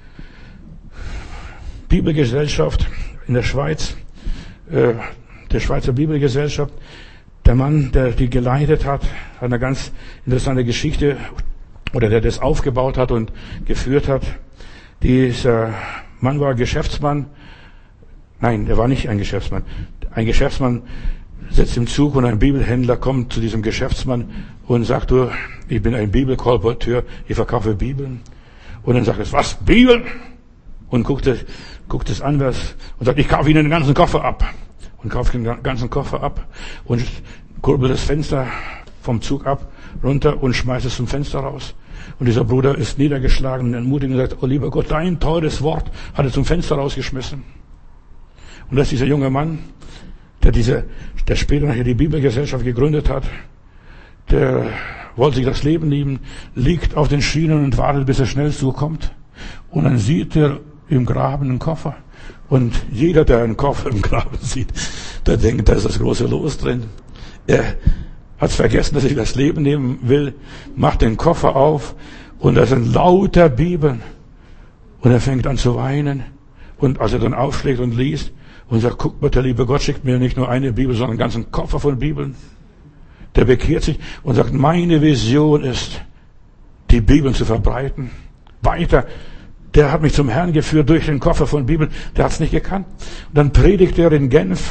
Speaker 1: Bibelgesellschaft in der Schweiz, äh, der Schweizer Bibelgesellschaft. Der Mann, der die geleitet hat, hat eine ganz interessante Geschichte, oder der das aufgebaut hat und geführt hat. Dieser Mann war Geschäftsmann. Nein, er war nicht ein Geschäftsmann. Ein Geschäftsmann sitzt im Zug und ein Bibelhändler kommt zu diesem Geschäftsmann und sagt, du, ich bin ein Bibelkolporteur, ich verkaufe Bibeln. Und dann sagt er, was, Bibeln? Und guckt es, guckt es an und sagt, ich kaufe Ihnen den ganzen Koffer ab. Und kauft den ganzen Koffer ab und kurbelt das Fenster vom Zug ab, runter und schmeißt es zum Fenster raus. Und dieser Bruder ist niedergeschlagen und entmutigt und sagt, oh lieber Gott, dein teures Wort hat er zum Fenster rausgeschmissen. Und das ist dieser junge Mann, der diese, der später nachher die Bibelgesellschaft gegründet hat, der wollte sich das Leben nehmen, liegt auf den Schienen und wartet, bis er schnell zukommt. Und dann sieht er im Graben einen Koffer. Und jeder, der einen Koffer im Graben sieht, der denkt, da ist das große Los drin. Er hat vergessen, dass er sich das Leben nehmen will, macht den Koffer auf und da sind lauter Bibeln. Und er fängt an zu weinen. Und als er dann aufschlägt und liest und sagt, guck mal, der liebe Gott schickt mir nicht nur eine Bibel, sondern einen ganzen Koffer von Bibeln. Der bekehrt sich und sagt, meine Vision ist, die Bibeln zu verbreiten. Weiter. Der hat mich zum Herrn geführt durch den Koffer von Bibeln. Der hat es nicht gekannt. Und dann predigt er in Genf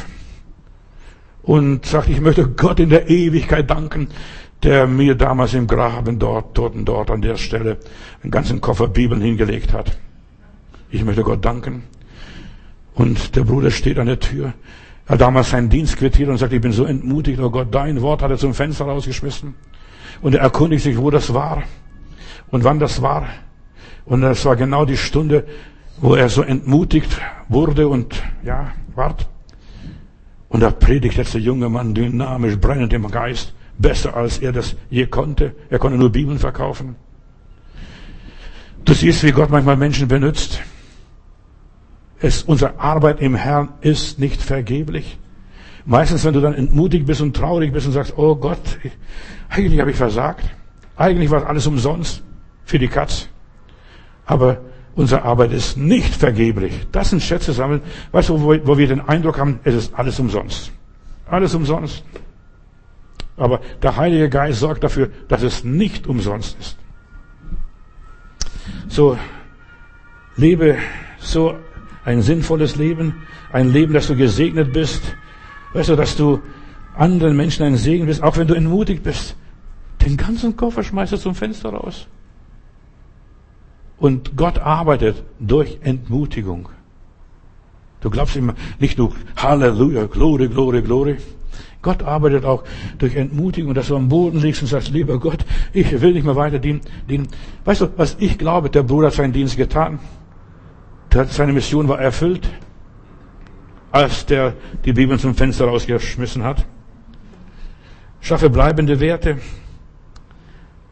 Speaker 1: und sagt, ich möchte Gott in der Ewigkeit danken, der mir damals im Graben dort, dort und dort an der Stelle einen ganzen Koffer Bibeln hingelegt hat. Ich möchte Gott danken. Und der Bruder steht an der Tür. Er hat damals seinen Dienst quittiert und sagt, ich bin so entmutigt, oh Gott, dein Wort hat er zum Fenster rausgeschmissen. Und er erkundigt sich, wo das war und wann das war. Und das war genau die Stunde, wo er so entmutigt wurde und ja, wart. Und da predigt jetzt der junge Mann dynamisch, brennend im Geist, besser als er das je konnte. Er konnte nur Bibeln verkaufen. Du siehst, wie Gott manchmal Menschen benutzt. Es, unsere Arbeit im Herrn ist nicht vergeblich. Meistens, wenn du dann entmutigt bist und traurig bist und sagst, oh Gott, ich, eigentlich habe ich versagt. Eigentlich war alles umsonst für die Katz. Aber unsere Arbeit ist nicht vergeblich. Das sind Schätze sammeln. Weißt du, wo, wo wir den Eindruck haben, es ist alles umsonst. Alles umsonst. Aber der Heilige Geist sorgt dafür, dass es nicht umsonst ist. So, lebe so ein sinnvolles Leben, ein Leben, dass du gesegnet bist. Weißt du, dass du anderen Menschen ein Segen bist, auch wenn du entmutigt bist. Den ganzen Koffer schmeißt du zum Fenster raus. Und Gott arbeitet durch Entmutigung. Du glaubst immer nicht nur Halleluja, Glory, Glory, Glory. Gott arbeitet auch durch Entmutigung, dass du am Boden liegst und sagst, lieber Gott, ich will nicht mehr weiter dienen. Weißt du, was ich glaube, der Bruder hat seinen Dienst getan. Seine Mission war erfüllt, als der die Bibel zum Fenster rausgeschmissen hat. Schaffe bleibende Werte.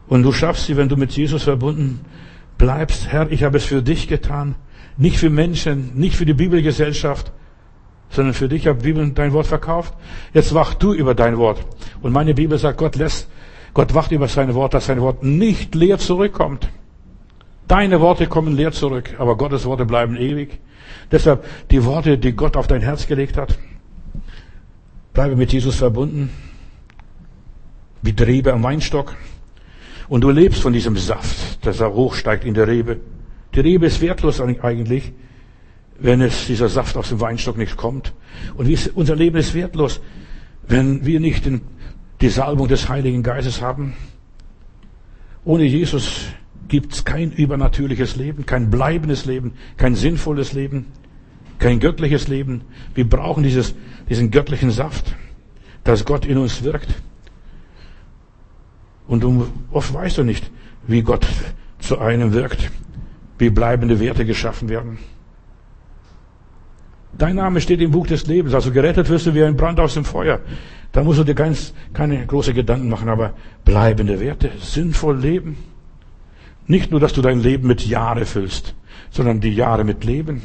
Speaker 1: Und du schaffst sie, wenn du mit Jesus verbunden bleibst. Herr, ich habe es für dich getan. Nicht für Menschen, nicht für die Bibelgesellschaft, sondern für dich. Ich habe Bibel dein Wort verkauft. Jetzt wach du über dein Wort. Und meine Bibel sagt, Gott lässt, Gott wacht über sein Wort, dass sein Wort nicht leer zurückkommt. Deine Worte kommen leer zurück, aber Gottes Worte bleiben ewig. Deshalb die Worte, die Gott auf dein Herz gelegt hat. Bleibe mit Jesus verbunden. Wie die Rebe am Weinstock. Und du lebst von diesem Saft, der da hochsteigt in der Rebe. Die Rebe ist wertlos eigentlich, wenn es dieser Saft aus dem Weinstock nicht kommt. Und wie ist, unser Leben ist wertlos, wenn wir nicht den, die Salbung des Heiligen Geistes haben. Ohne Jesus gibt es kein übernatürliches Leben, kein bleibendes Leben, kein sinnvolles Leben, kein göttliches Leben. Wir brauchen dieses, diesen göttlichen Saft, dass Gott in uns wirkt. Und du, oft weißt du nicht, wie Gott zu einem wirkt, wie bleibende Werte geschaffen werden. Dein Name steht im Buch des Lebens, also gerettet wirst du wie ein Brand aus dem Feuer. Da musst du dir ganz, keine großen Gedanken machen, aber bleibende Werte, sinnvoll leben. Nicht nur, dass du dein Leben mit Jahre füllst, sondern die Jahre mit Leben.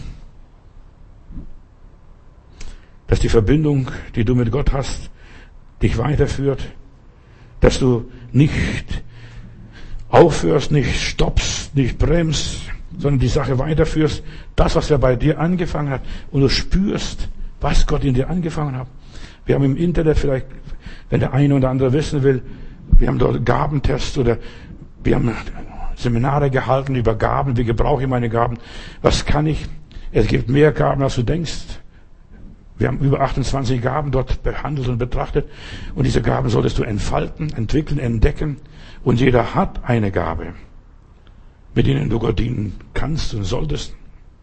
Speaker 1: Dass die Verbindung, die du mit Gott hast, dich weiterführt. Dass du nicht aufhörst, nicht stoppst, nicht bremst, sondern die Sache weiterführst. Das, was er bei dir angefangen hat. Und du spürst, was Gott in dir angefangen hat. Wir haben im Internet vielleicht, wenn der eine oder andere wissen will, wir haben dort Gabentests oder wir haben Seminare gehalten über Gaben. Wie gebrauche ich meine Gaben? Was kann ich? Es gibt mehr Gaben, als du denkst. Wir haben über achtundzwanzig Gaben dort behandelt und betrachtet. Und diese Gaben solltest du entfalten, entwickeln, entdecken. Und jeder hat eine Gabe, mit denen du Gott dienen kannst und solltest.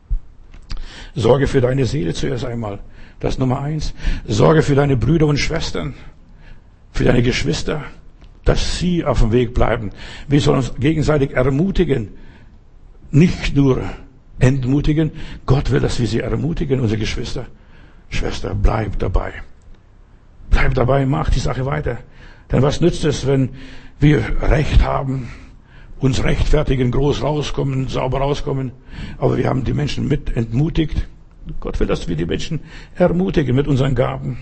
Speaker 1: Sorge für deine Seele zuerst einmal. Das ist Nummer eins. Sorge für deine Brüder und Schwestern, für deine Geschwister, dass sie auf dem Weg bleiben. Wir sollen uns gegenseitig ermutigen, nicht nur entmutigen. Gott will, dass wir sie ermutigen, unsere Geschwister. Schwester, bleib dabei. Bleib dabei, mach die Sache weiter. Denn was nützt es, wenn wir Recht haben, uns rechtfertigen, groß rauskommen, sauber rauskommen, aber wir haben die Menschen mit entmutigt. Gott will, dass wir die Menschen ermutigen mit unseren Gaben.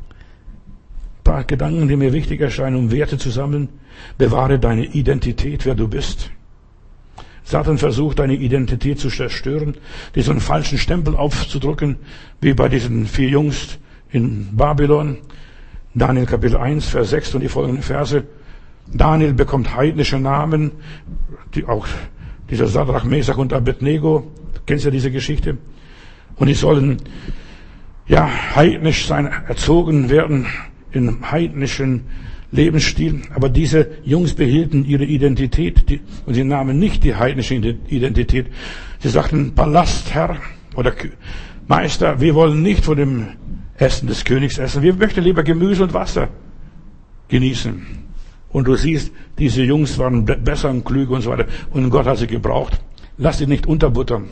Speaker 1: Ein paar Gedanken, die mir wichtig erscheinen, um Werte zu sammeln. Bewahre deine Identität, wer du bist. Satan versucht, deine Identität zu zerstören, dir so einen falschen Stempel aufzudrücken, wie bei diesen vier Jungs in Babylon. Daniel Kapitel eins, Vers sechs und die folgenden Verse. Daniel bekommt heidnische Namen, die auch dieser Sadrach, Mesach und Abednego. Du kennst ja diese Geschichte. Und die sollen, ja, heidnisch sein, erzogen werden, in heidnischen Lebensstil. Aber diese Jungs behielten ihre Identität die, und sie nahmen nicht die heidnische Identität. Sie sagten, Palastherr oder Meister, wir wollen nicht von dem Essen des Königs essen. Wir möchten lieber Gemüse und Wasser genießen. Und du siehst, diese Jungs waren besser und klüger und so weiter. Und Gott hat sie gebraucht. Lass dich nicht unterbuttern.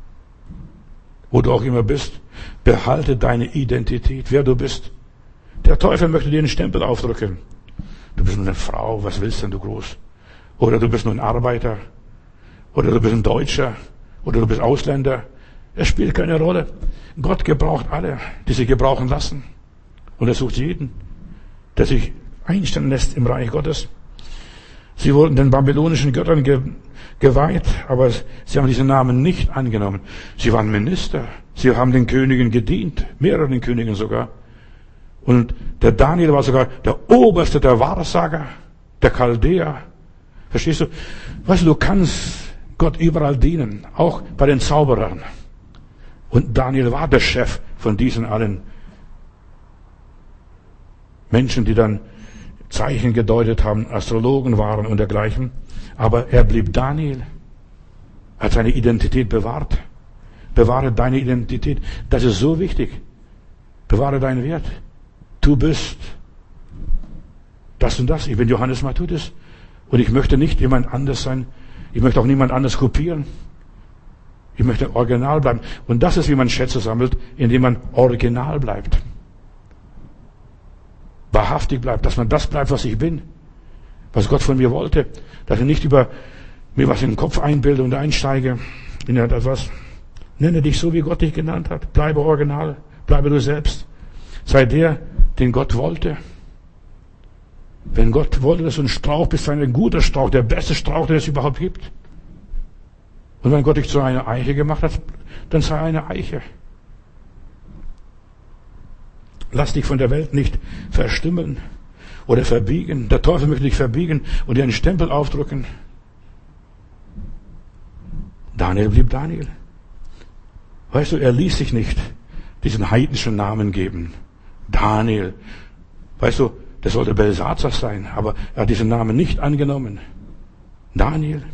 Speaker 1: Wo du auch immer bist. Behalte deine Identität, wer du bist. Der Teufel möchte dir einen Stempel aufdrücken. Du bist nur eine Frau, was willst denn du groß? Oder du bist nur ein Arbeiter. Oder du bist ein Deutscher. Oder du bist Ausländer. Es spielt keine Rolle. Gott gebraucht alle, die sich gebrauchen lassen. Und er sucht jeden, der sich einstellen lässt im Reich Gottes. Sie wurden den babylonischen Göttern ge- geweiht, aber sie haben diesen Namen nicht angenommen. Sie waren Minister. Sie haben den Königen gedient, mehreren Königen sogar. Und der Daniel war sogar der Oberste der Wahrsager, der Chaldäer. Verstehst du? Weißt du, du kannst Gott überall dienen, auch bei den Zauberern. Und Daniel war der Chef von diesen allen Menschen, die dann Zeichen gedeutet haben, Astrologen waren und dergleichen. Aber er blieb Daniel, hat seine Identität bewahrt. Bewahre deine Identität. Das ist so wichtig. Bewahre deinen Wert. Du bist das und das. Ich bin Johannes Matthäus. Und ich möchte nicht jemand anders sein. Ich möchte auch niemand anders kopieren. Ich möchte original bleiben. Und das ist, wie man Schätze sammelt, indem man original bleibt. Wahrhaftig bleibt, dass man das bleibt, was ich bin. was Gott von mir wollte, dass ich nicht über mir was in den Kopf einbilde und einsteige in etwas. Nenne dich so, wie Gott dich genannt hat. Bleibe original, bleibe du selbst. Sei der, den Gott wollte. Wenn Gott wollte, dass du ein Strauch bist, sei ein guter Strauch, der beste Strauch, den es überhaupt gibt. Und wenn Gott dich zu einer Eiche gemacht hat, dann sei eine Eiche. Lass dich von der Welt nicht verstümmeln oder verbiegen. Der Teufel möchte dich verbiegen und dir einen Stempel aufdrücken. Daniel blieb Daniel. Weißt du, er ließ sich nicht diesen heidnischen Namen geben. Daniel. Weißt du, das sollte Belsazar sein, aber er hat diesen Namen nicht angenommen. Daniel.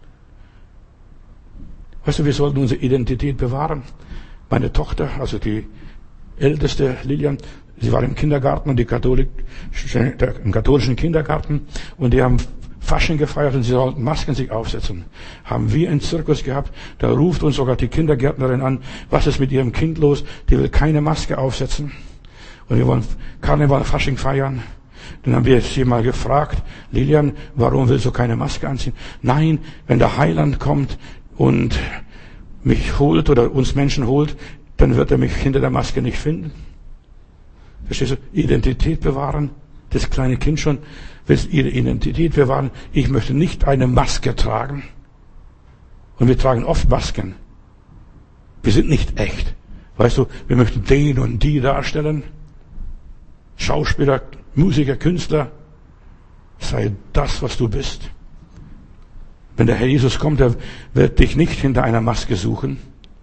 Speaker 1: Weißt du, wir sollten unsere Identität bewahren. Meine Tochter, also die älteste Lilian, sie war im Kindergarten und die Katholik, im katholischen Kindergarten und die haben Fasching gefeiert und sie sollten Masken sich aufsetzen. Haben wir einen Zirkus gehabt, da ruft uns sogar die Kindergärtnerin an, was ist mit ihrem Kind los, die will keine Maske aufsetzen. Und wir wollen Karneval, Fasching feiern. Dann haben wir sie mal gefragt, Lilian, warum willst du keine Maske anziehen? Nein, wenn der Heiland kommt und mich holt oder uns Menschen holt, dann wird er mich hinter der Maske nicht finden. Verstehst du? Identität bewahren. Das kleine Kind schon will ihre Identität bewahren. Ich möchte nicht eine Maske tragen. Und wir tragen oft Masken. Wir sind nicht echt. Weißt du, wir möchten den und die darstellen. Schauspieler, Musiker, Künstler. Sei das, was du bist. Wenn der Herr Jesus kommt, er wird dich nicht hinter einer Maske suchen.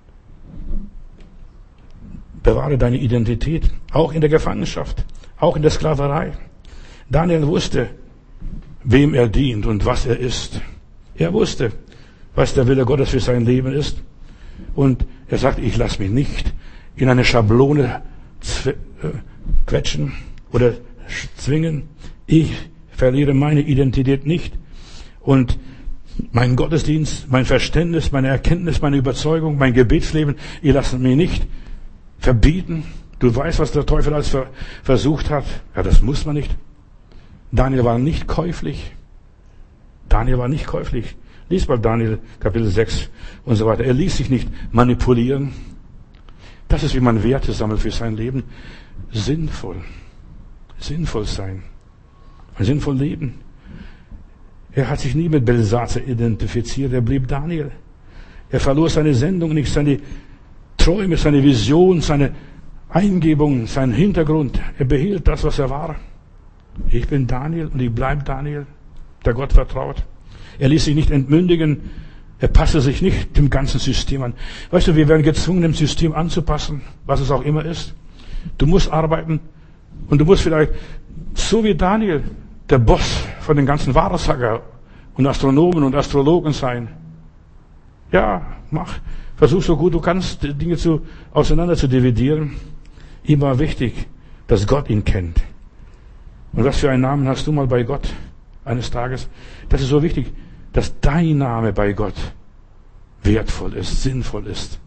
Speaker 1: Bewahre deine Identität, auch in der Gefangenschaft, auch in der Sklaverei. Daniel wusste, wem er dient und was er ist. Er wusste, was der Wille Gottes für sein Leben ist. Und er sagt, ich lasse mich nicht in eine Schablone quetschen oder zwingen. Ich verliere meine Identität nicht. Und mein Gottesdienst, mein Verständnis, meine Erkenntnis, meine Überzeugung, mein Gebetsleben, ich lasse mich nicht verbieten. Du weißt, was der Teufel alles ver- versucht hat. Ja, das muss man nicht. Daniel war nicht käuflich. Daniel war nicht käuflich. Lies mal Daniel Kapitel sechs und so weiter. Er ließ sich nicht manipulieren. Das ist, wie man Werte sammelt für sein Leben. Sinnvoll. Sinnvoll sein. Ein sinnvoll leben. Er hat sich nie mit Belsazar identifiziert. Er blieb Daniel. Er verlor seine Sendung nicht, seine Träume, seine Vision, seine Eingebung, seinen Hintergrund. Er behielt das, was er war. Ich bin Daniel und ich bleibe Daniel, der Gott vertraut. Er ließ sich nicht entmündigen. Er passte sich nicht dem ganzen System an. Weißt du, wir werden gezwungen, dem System anzupassen, was es auch immer ist. Du musst arbeiten und du musst vielleicht, so wie Daniel, der Boss von den ganzen Wahrsager und Astronomen und Astrologen sein. Ja, mach. Versuch so gut du kannst, die Dinge zu, auseinander zu dividieren. Ihm war wichtig, dass Gott ihn kennt. Und was für einen Namen hast du mal bei Gott eines Tages? Das ist so wichtig, dass dein Name bei Gott wertvoll ist, sinnvoll ist.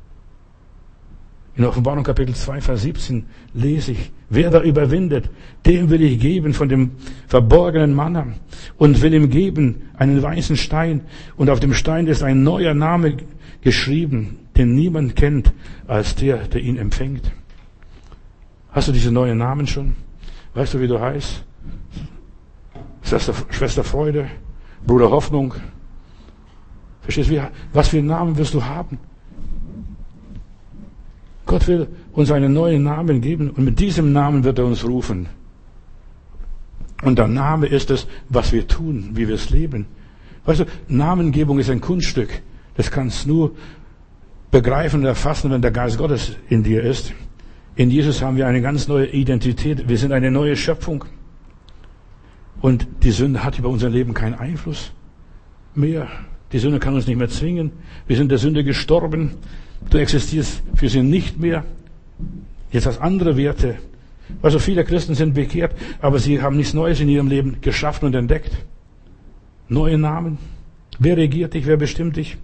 Speaker 1: In Offenbarung Kapitel zwei, Vers siebzehn lese ich, wer da überwindet, dem will ich geben von dem verborgenen Manna und will ihm geben einen weißen Stein und auf dem Stein ist ein neuer Name geschrieben, den niemand kennt als der, der ihn empfängt. Hast du diese neuen Namen schon? Weißt du, wie du heißt? Schwester, Schwester Freude, Bruder Hoffnung. Verstehst du, was für einen Namen wirst du haben? Gott will uns einen neuen Namen geben und mit diesem Namen wird er uns rufen. Und der Name ist es, was wir tun, wie wir es leben. Weißt du, Namengebung ist ein Kunststück. Das kannst du nur begreifen und erfassen, wenn der Geist Gottes in dir ist. In Jesus haben wir eine ganz neue Identität. Wir sind eine neue Schöpfung. Und die Sünde hat über unser Leben keinen Einfluss mehr. Die Sünde kann uns nicht mehr zwingen. Wir sind der Sünde gestorben. Du existierst für sie nicht mehr. Jetzt hast andere Werte. Also viele Christen sind bekehrt, aber sie haben nichts Neues in ihrem Leben geschaffen und entdeckt. Neue Namen. Wer regiert dich? Wer bestimmt dich?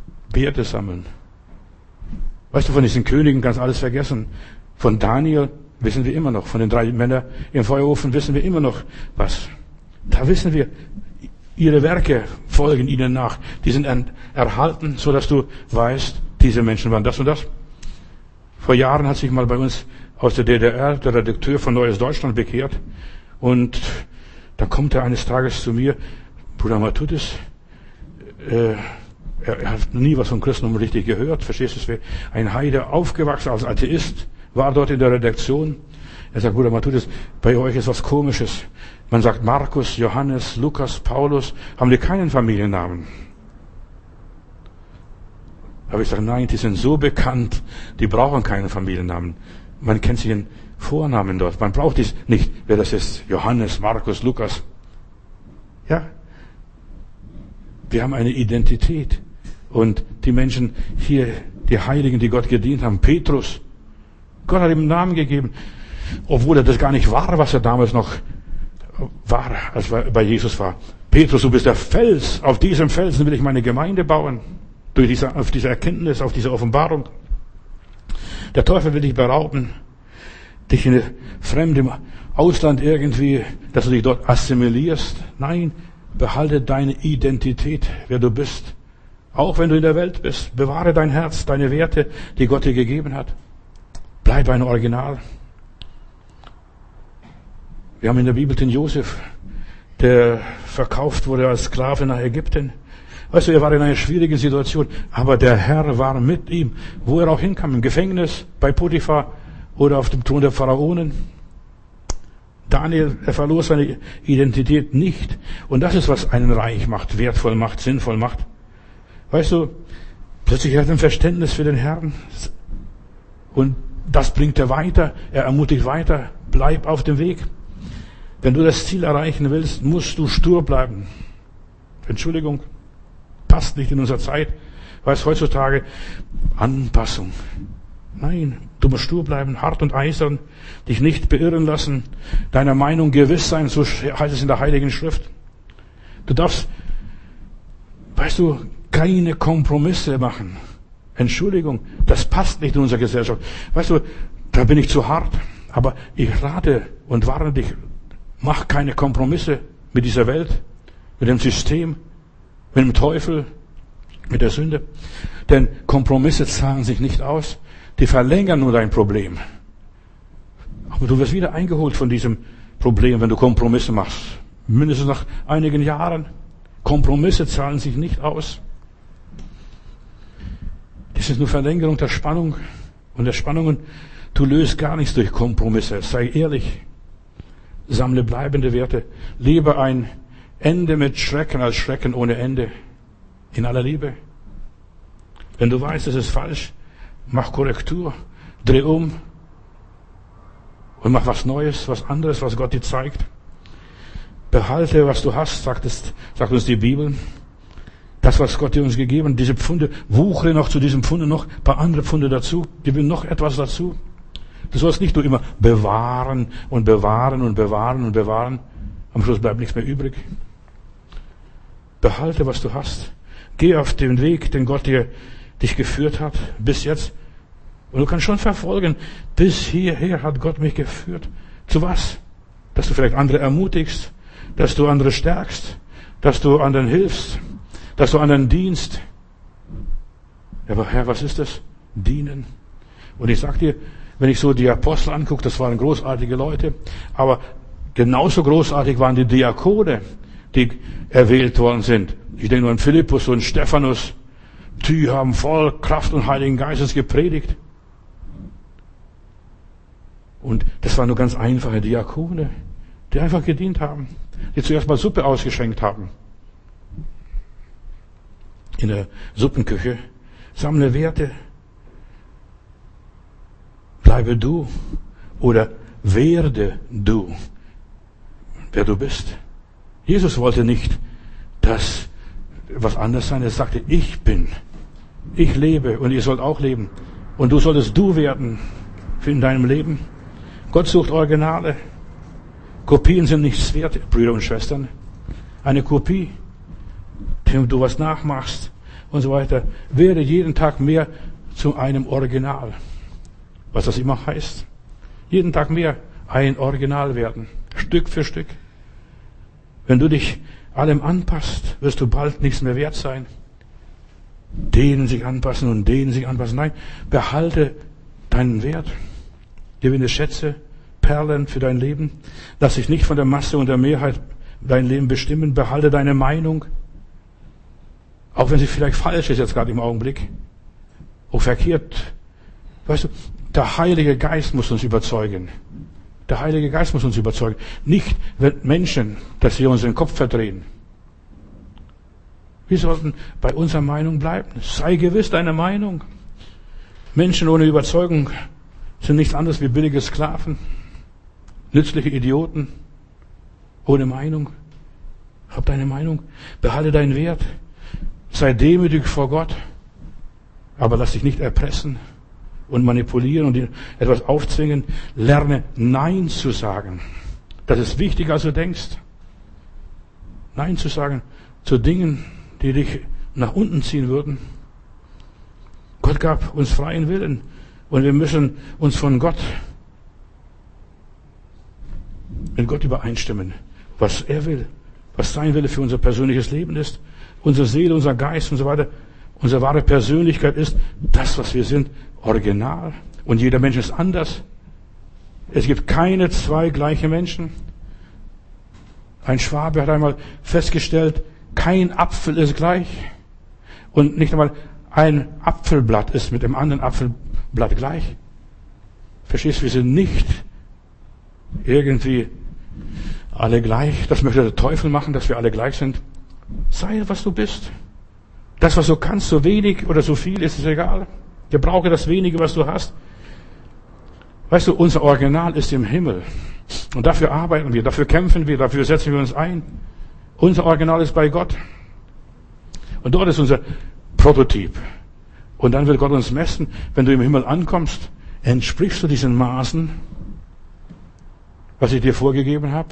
Speaker 1: Werte sammeln. Weißt du, von diesen Königen kannst du alles vergessen. Von Daniel wissen wir immer noch. Von den drei Männern im Feuerofen wissen wir immer noch was. Da wissen wir, ihre Werke folgen ihnen nach. Die sind erhalten, so dass du weißt, diese Menschen waren das und das. Vor Jahren hat sich mal bei uns aus der D D R der Redakteur von Neues Deutschland bekehrt. Und da kommt er eines Tages zu mir, Bruder Matthäus, äh, er, er hat nie was vom Christentum richtig gehört, verstehst du, es wäre ein Heide, aufgewachsen als Atheist, war dort in der Redaktion. Er sagt, Bruder Matthäus, bei euch ist was Komisches. Man sagt Markus, Johannes, Lukas, Paulus, haben die keinen Familiennamen? Aber ich sage, nein, die sind so bekannt, die brauchen keinen Familiennamen. Man kennt sich in Vornamen dort. Man braucht es nicht, wer das ist. Johannes, Markus, Lukas. Ja. Wir haben eine Identität. Und die Menschen hier, die Heiligen, die Gott gedient haben, Petrus, Gott hat ihm einen Namen gegeben, obwohl er das gar nicht war, was er damals noch war, als er bei Jesus war. Petrus, du bist der Fels. Auf diesem Felsen will ich meine Gemeinde bauen. Durch diese, auf diese Erkenntnis, auf diese Offenbarung. Der Teufel will dich berauben, dich in fremdem Ausland irgendwie, dass du dich dort assimilierst. Nein, behalte deine Identität, wer du bist. Auch wenn du in der Welt bist, bewahre dein Herz, deine Werte, die Gott dir gegeben hat. Bleib ein Original. Wir haben in der Bibel den Josef, der verkauft wurde als Sklave nach Ägypten. Weißt du, er war in einer schwierigen Situation, aber der Herr war mit ihm, wo er auch hinkam, im Gefängnis, bei Potiphar oder auf dem Thron der Pharaonen. Daniel, er verlor seine Identität nicht. Und das ist, was einen reich macht, wertvoll macht, sinnvoll macht. Weißt du, plötzlich hat er ein Verständnis für den Herrn. Und das bringt er weiter, er ermutigt weiter, bleib auf dem Weg. Wenn du das Ziel erreichen willst, musst du stur bleiben. Entschuldigung, passt nicht in unserer Zeit. Weißt heutzutage, Anpassung. Nein, du musst stur bleiben, hart und eisern, dich nicht beirren lassen, deiner Meinung gewiss sein, so heißt es in der Heiligen Schrift. Du darfst, weißt du, keine Kompromisse machen. Entschuldigung, das passt nicht in unserer Gesellschaft. Weißt du, da bin ich zu hart. Aber ich rate und warne dich, mach keine Kompromisse mit dieser Welt, mit dem System, mit dem Teufel, mit der Sünde. Denn Kompromisse zahlen sich nicht aus. Die verlängern nur dein Problem. Aber du wirst wieder eingeholt von diesem Problem, wenn du Kompromisse machst. Mindestens nach einigen Jahren. Kompromisse zahlen sich nicht aus. Das ist nur Verlängerung der Spannung. Und der Spannungen, du löst gar nichts durch Kompromisse. Sei ehrlich. Sammle bleibende Werte. Lebe ein Ende mit Schrecken als Schrecken ohne Ende. In aller Liebe. Wenn du weißt, es ist falsch, mach Korrektur. Dreh um. Und mach was Neues, was anderes, was Gott dir zeigt. Behalte, was du hast, sagt, es, sagt uns die Bibel. Das, was Gott dir uns gegeben hat, diese Pfunde, wuchere noch zu diesem Pfunde noch ein paar andere Pfunde dazu. Gib ihm noch etwas dazu. Du sollst nicht nur immer bewahren und bewahren und bewahren und bewahren. Am Schluss bleibt nichts mehr übrig. Behalte, was du hast. Geh auf den Weg, den Gott dir dich geführt hat, bis jetzt. Und du kannst schon verfolgen, bis hierher hat Gott mich geführt. Zu was? Dass du vielleicht andere ermutigst, dass du andere stärkst, dass du anderen hilfst, dass du anderen dienst. Aber Herr, was ist das? Dienen. Und ich sag dir, wenn ich so die Apostel angucke, das waren großartige Leute, aber genauso großartig waren die Diakone, die erwählt worden sind. Ich denke nur an Philippus und Stephanus. Die haben voll Kraft und Heiligen Geistes gepredigt. Und das waren nur ganz einfache Diakone, die einfach gedient haben, die zuerst mal Suppe ausgeschenkt haben. In der Suppenküche. Sammle Werte. Bleibe du oder werde du, wer du bist. Jesus wollte nicht, dass was anders sein. Er sagte, ich bin, ich lebe und ihr sollt auch leben. Und du solltest du werden in deinem Leben. Gott sucht Originale. Kopien sind nichts wert, Brüder und Schwestern. Eine Kopie, dem du was nachmachst und so weiter, werde jeden Tag mehr zu einem Original. Was das immer heißt. Jeden Tag mehr ein Original werden. Stück für Stück. Wenn du dich allem anpasst, wirst du bald nichts mehr wert sein. Denen sich anpassen und denen sich anpassen. Nein, behalte deinen Wert. Gewinne Schätze, Perlen für dein Leben. Lass dich nicht von der Masse und der Mehrheit dein Leben bestimmen. Behalte deine Meinung. Auch wenn sie vielleicht falsch ist jetzt gerade im Augenblick. Auch verkehrt. Weißt du, der Heilige Geist muss uns überzeugen. Der Heilige Geist muss uns überzeugen. Nicht Menschen, dass sie uns den Kopf verdrehen. Wir sollten bei unserer Meinung bleiben. Sei gewiss deiner Meinung. Menschen ohne Überzeugung sind nichts anderes wie billige Sklaven. Nützliche Idioten. Ohne Meinung. Hab deine Meinung. Behalte deinen Wert. Sei demütig vor Gott. Aber lass dich nicht erpressen und manipulieren und dir etwas aufzwingen. Lerne Nein zu sagen. Das ist wichtiger, als du denkst. Nein zu sagen zu Dingen, die dich nach unten ziehen würden. Gott gab uns freien Willen und wir müssen uns von Gott, mit Gott übereinstimmen, was er will, was sein Wille für unser persönliches Leben ist, unsere Seele, unser Geist und so weiter. Unsere wahre Persönlichkeit ist das, was wir sind, original. Und jeder Mensch ist anders. Es gibt keine zwei gleiche Menschen. Ein Schwabe hat einmal festgestellt, kein Apfel ist gleich. Und nicht einmal ein Apfelblatt ist mit dem anderen Apfelblatt gleich. Verstehst du, wir sind nicht irgendwie alle gleich. Das möchte der Teufel machen, dass wir alle gleich sind. Sei, was du bist. Das, was du kannst, so wenig oder so viel, ist es egal. Gebrauche das wenige, was du hast. Weißt du, unser Original ist im Himmel. Und dafür arbeiten wir, dafür kämpfen wir, dafür setzen wir uns ein. Unser Original ist bei Gott. Und dort ist unser Prototyp. Und dann wird Gott uns messen, wenn du im Himmel ankommst, entsprichst du diesen Maßen, was ich dir vorgegeben habe?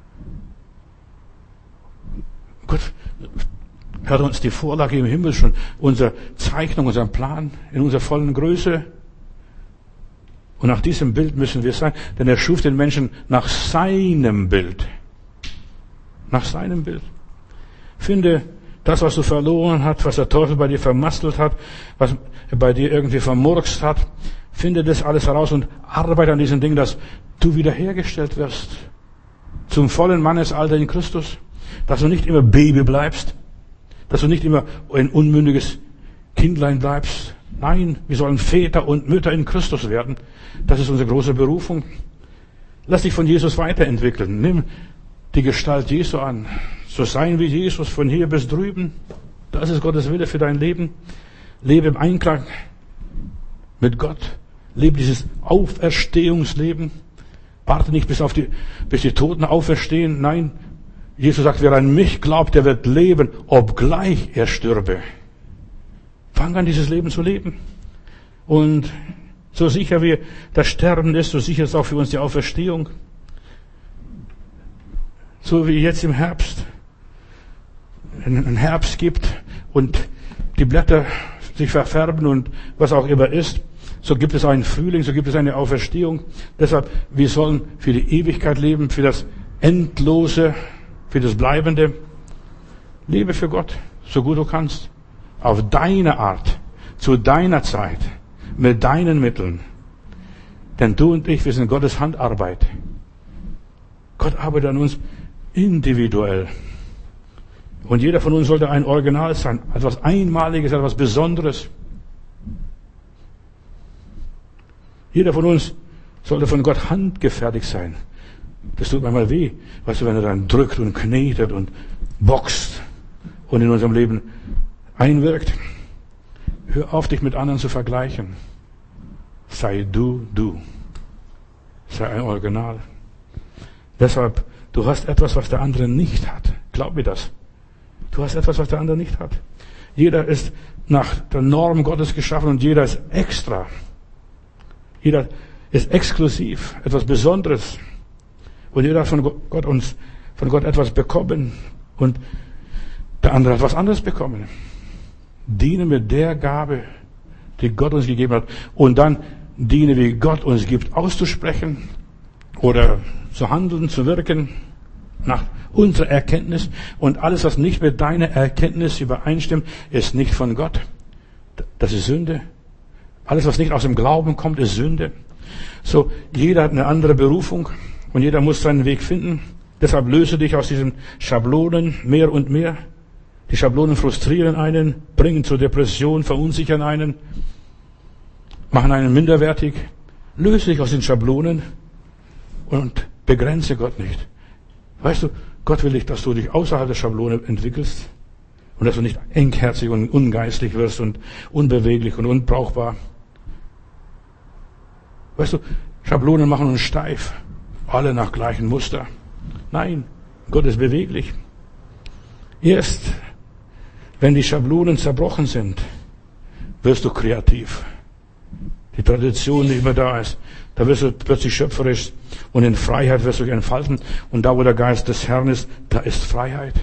Speaker 1: Gott hat uns die Vorlage im Himmel schon, unsere Zeichnung, unseren Plan in unserer vollen Größe. Und nach diesem Bild müssen wir sein, denn er schuf den Menschen nach seinem Bild. Nach seinem Bild. Finde das, was du verloren hast, was der Teufel bei dir vermastelt hat, was er bei dir irgendwie vermurkst hat. Finde das alles heraus und arbeite an diesen Dingen, dass du wiederhergestellt wirst. Zum vollen Mannesalter in Christus. Dass du nicht immer Baby bleibst. Dass du nicht immer ein unmündiges Kindlein bleibst. Nein, wir sollen Väter und Mütter in Christus werden. Das ist unsere große Berufung. Lass dich von Jesus weiterentwickeln. Nimm die Gestalt Jesu an. So sein wie Jesus von hier bis drüben. Das ist Gottes Wille für dein Leben. Lebe im Einklang mit Gott. Lebe dieses Auferstehungsleben. Warte nicht bis auf die, bis die Toten auferstehen. Nein, Jesus sagt, wer an mich glaubt, der wird leben, obgleich er stürbe. Fang an, dieses Leben zu leben. Und so sicher wie das Sterben ist, so sicher ist auch für uns die Auferstehung. So wie jetzt im Herbst einen Herbst gibt und die Blätter sich verfärben und was auch immer ist, so gibt es einen Frühling, so gibt es eine Auferstehung. Deshalb, wir sollen für die Ewigkeit leben, für das Endlose, für das Bleibende. Lebe für Gott, so gut du kannst. Auf deine Art, zu deiner Zeit, mit deinen Mitteln. Denn du und ich, wir sind Gottes Handarbeit. Gott arbeitet an uns individuell. Und jeder von uns sollte ein Original sein. Etwas Einmaliges, etwas Besonderes. Jeder von uns sollte von Gott handgefertigt sein. Das tut manchmal weh. Weißt du, wenn er dann drückt und knetet und boxt und in unserem Leben einwirkt. Hör auf, dich mit anderen zu vergleichen. Sei du, du. Sei ein Original. Deshalb, du hast etwas, was der andere nicht hat. Glaub mir das. Du hast etwas, was der andere nicht hat. Jeder ist nach der Norm Gottes geschaffen und jeder ist extra. Jeder ist exklusiv, etwas Besonderes. Und jeder hat von Gott uns, von Gott etwas bekommen und der andere hat was anderes bekommen. Diene mit der Gabe, die Gott uns gegeben hat. Und dann diene, wie Gott uns gibt, auszusprechen oder zu handeln, zu wirken nach unserer Erkenntnis. Und alles, was nicht mit deiner Erkenntnis übereinstimmt, ist nicht von Gott. Das ist Sünde. Alles, was nicht aus dem Glauben kommt, ist Sünde. So, jeder hat eine andere Berufung und jeder muss seinen Weg finden. Deshalb löse dich aus diesen Schablonen mehr und mehr. Die Schablonen frustrieren einen, bringen zur Depression, verunsichern einen, machen einen minderwertig. Löse dich aus den Schablonen und begrenze Gott nicht. Weißt du, Gott will nicht, dass du dich außerhalb der Schablone entwickelst und dass du nicht engherzig und ungeistlich wirst und unbeweglich und unbrauchbar. Weißt du, Schablonen machen uns steif, alle nach gleichem Muster. Nein, Gott ist beweglich. Erst wenn die Schablonen zerbrochen sind, wirst du kreativ. Die Tradition nicht mehr da ist, da wirst du plötzlich schöpferisch und in Freiheit wirst du dich entfalten. Und da, wo der Geist des Herrn ist, da ist Freiheit.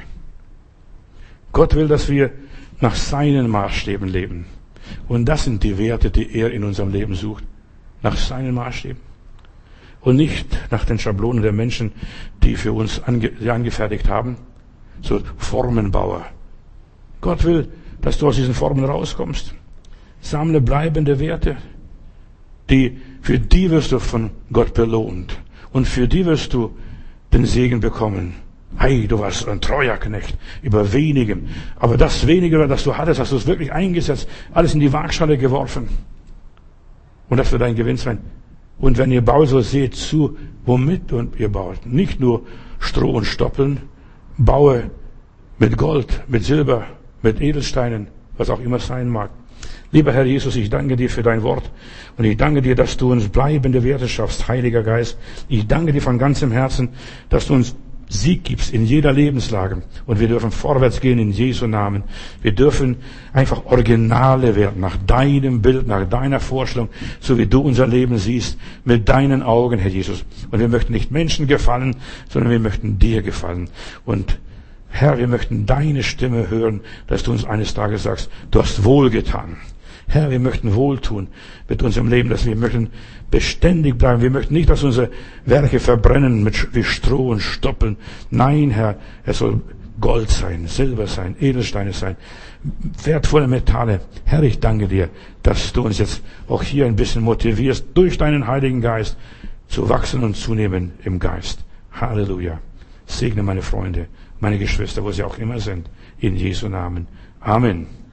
Speaker 1: Gott will, dass wir nach seinen Maßstäben leben. Und das sind die Werte, die er in unserem Leben sucht. Nach seinen Maßstäben. Und nicht nach den Schablonen der Menschen, die für uns ange- die angefertigt haben. So Formenbauer. Gott will, dass du aus diesen Formen rauskommst. Sammle bleibende Werte. Die, für die wirst du von Gott belohnt. Und für die wirst du den Segen bekommen. Hey, du warst ein treuer Knecht über wenigem. Aber das Wenige, das du hattest, hast du es wirklich eingesetzt. Alles in die Waagschale geworfen. Und das wird dein Gewinn sein. Und wenn ihr baut, so seht zu, womit und ihr baut. Nicht nur Stroh und Stoppeln. Baue mit Gold, mit Silber, mit Edelsteinen, was auch immer es sein mag. Lieber Herr Jesus, ich danke dir für dein Wort und ich danke dir, dass du uns bleibende Werte schaffst, Heiliger Geist. Ich danke dir von ganzem Herzen, dass du uns Sieg gibst in jeder Lebenslage und wir dürfen vorwärts gehen in Jesu Namen. Wir dürfen einfach Originale werden, nach deinem Bild, nach deiner Vorstellung, so wie du unser Leben siehst, mit deinen Augen, Herr Jesus. Und wir möchten nicht Menschen gefallen, sondern wir möchten dir gefallen. Und Herr, wir möchten deine Stimme hören, dass du uns eines Tages sagst, du hast wohlgetan. Herr, wir möchten wohltun mit unserem Leben, dass wir möchten beständig bleiben. Wir möchten nicht, dass unsere Werke verbrennen mit wie Stroh und Stoppeln. Nein, Herr, es soll Gold sein, Silber sein, Edelsteine sein, wertvolle Metalle. Herr, ich danke dir, dass du uns jetzt auch hier ein bisschen motivierst, durch deinen Heiligen Geist zu wachsen und zunehmen im Geist. Halleluja. Segne meine Freunde, meine Geschwister, wo sie auch immer sind. In Jesu Namen. Amen.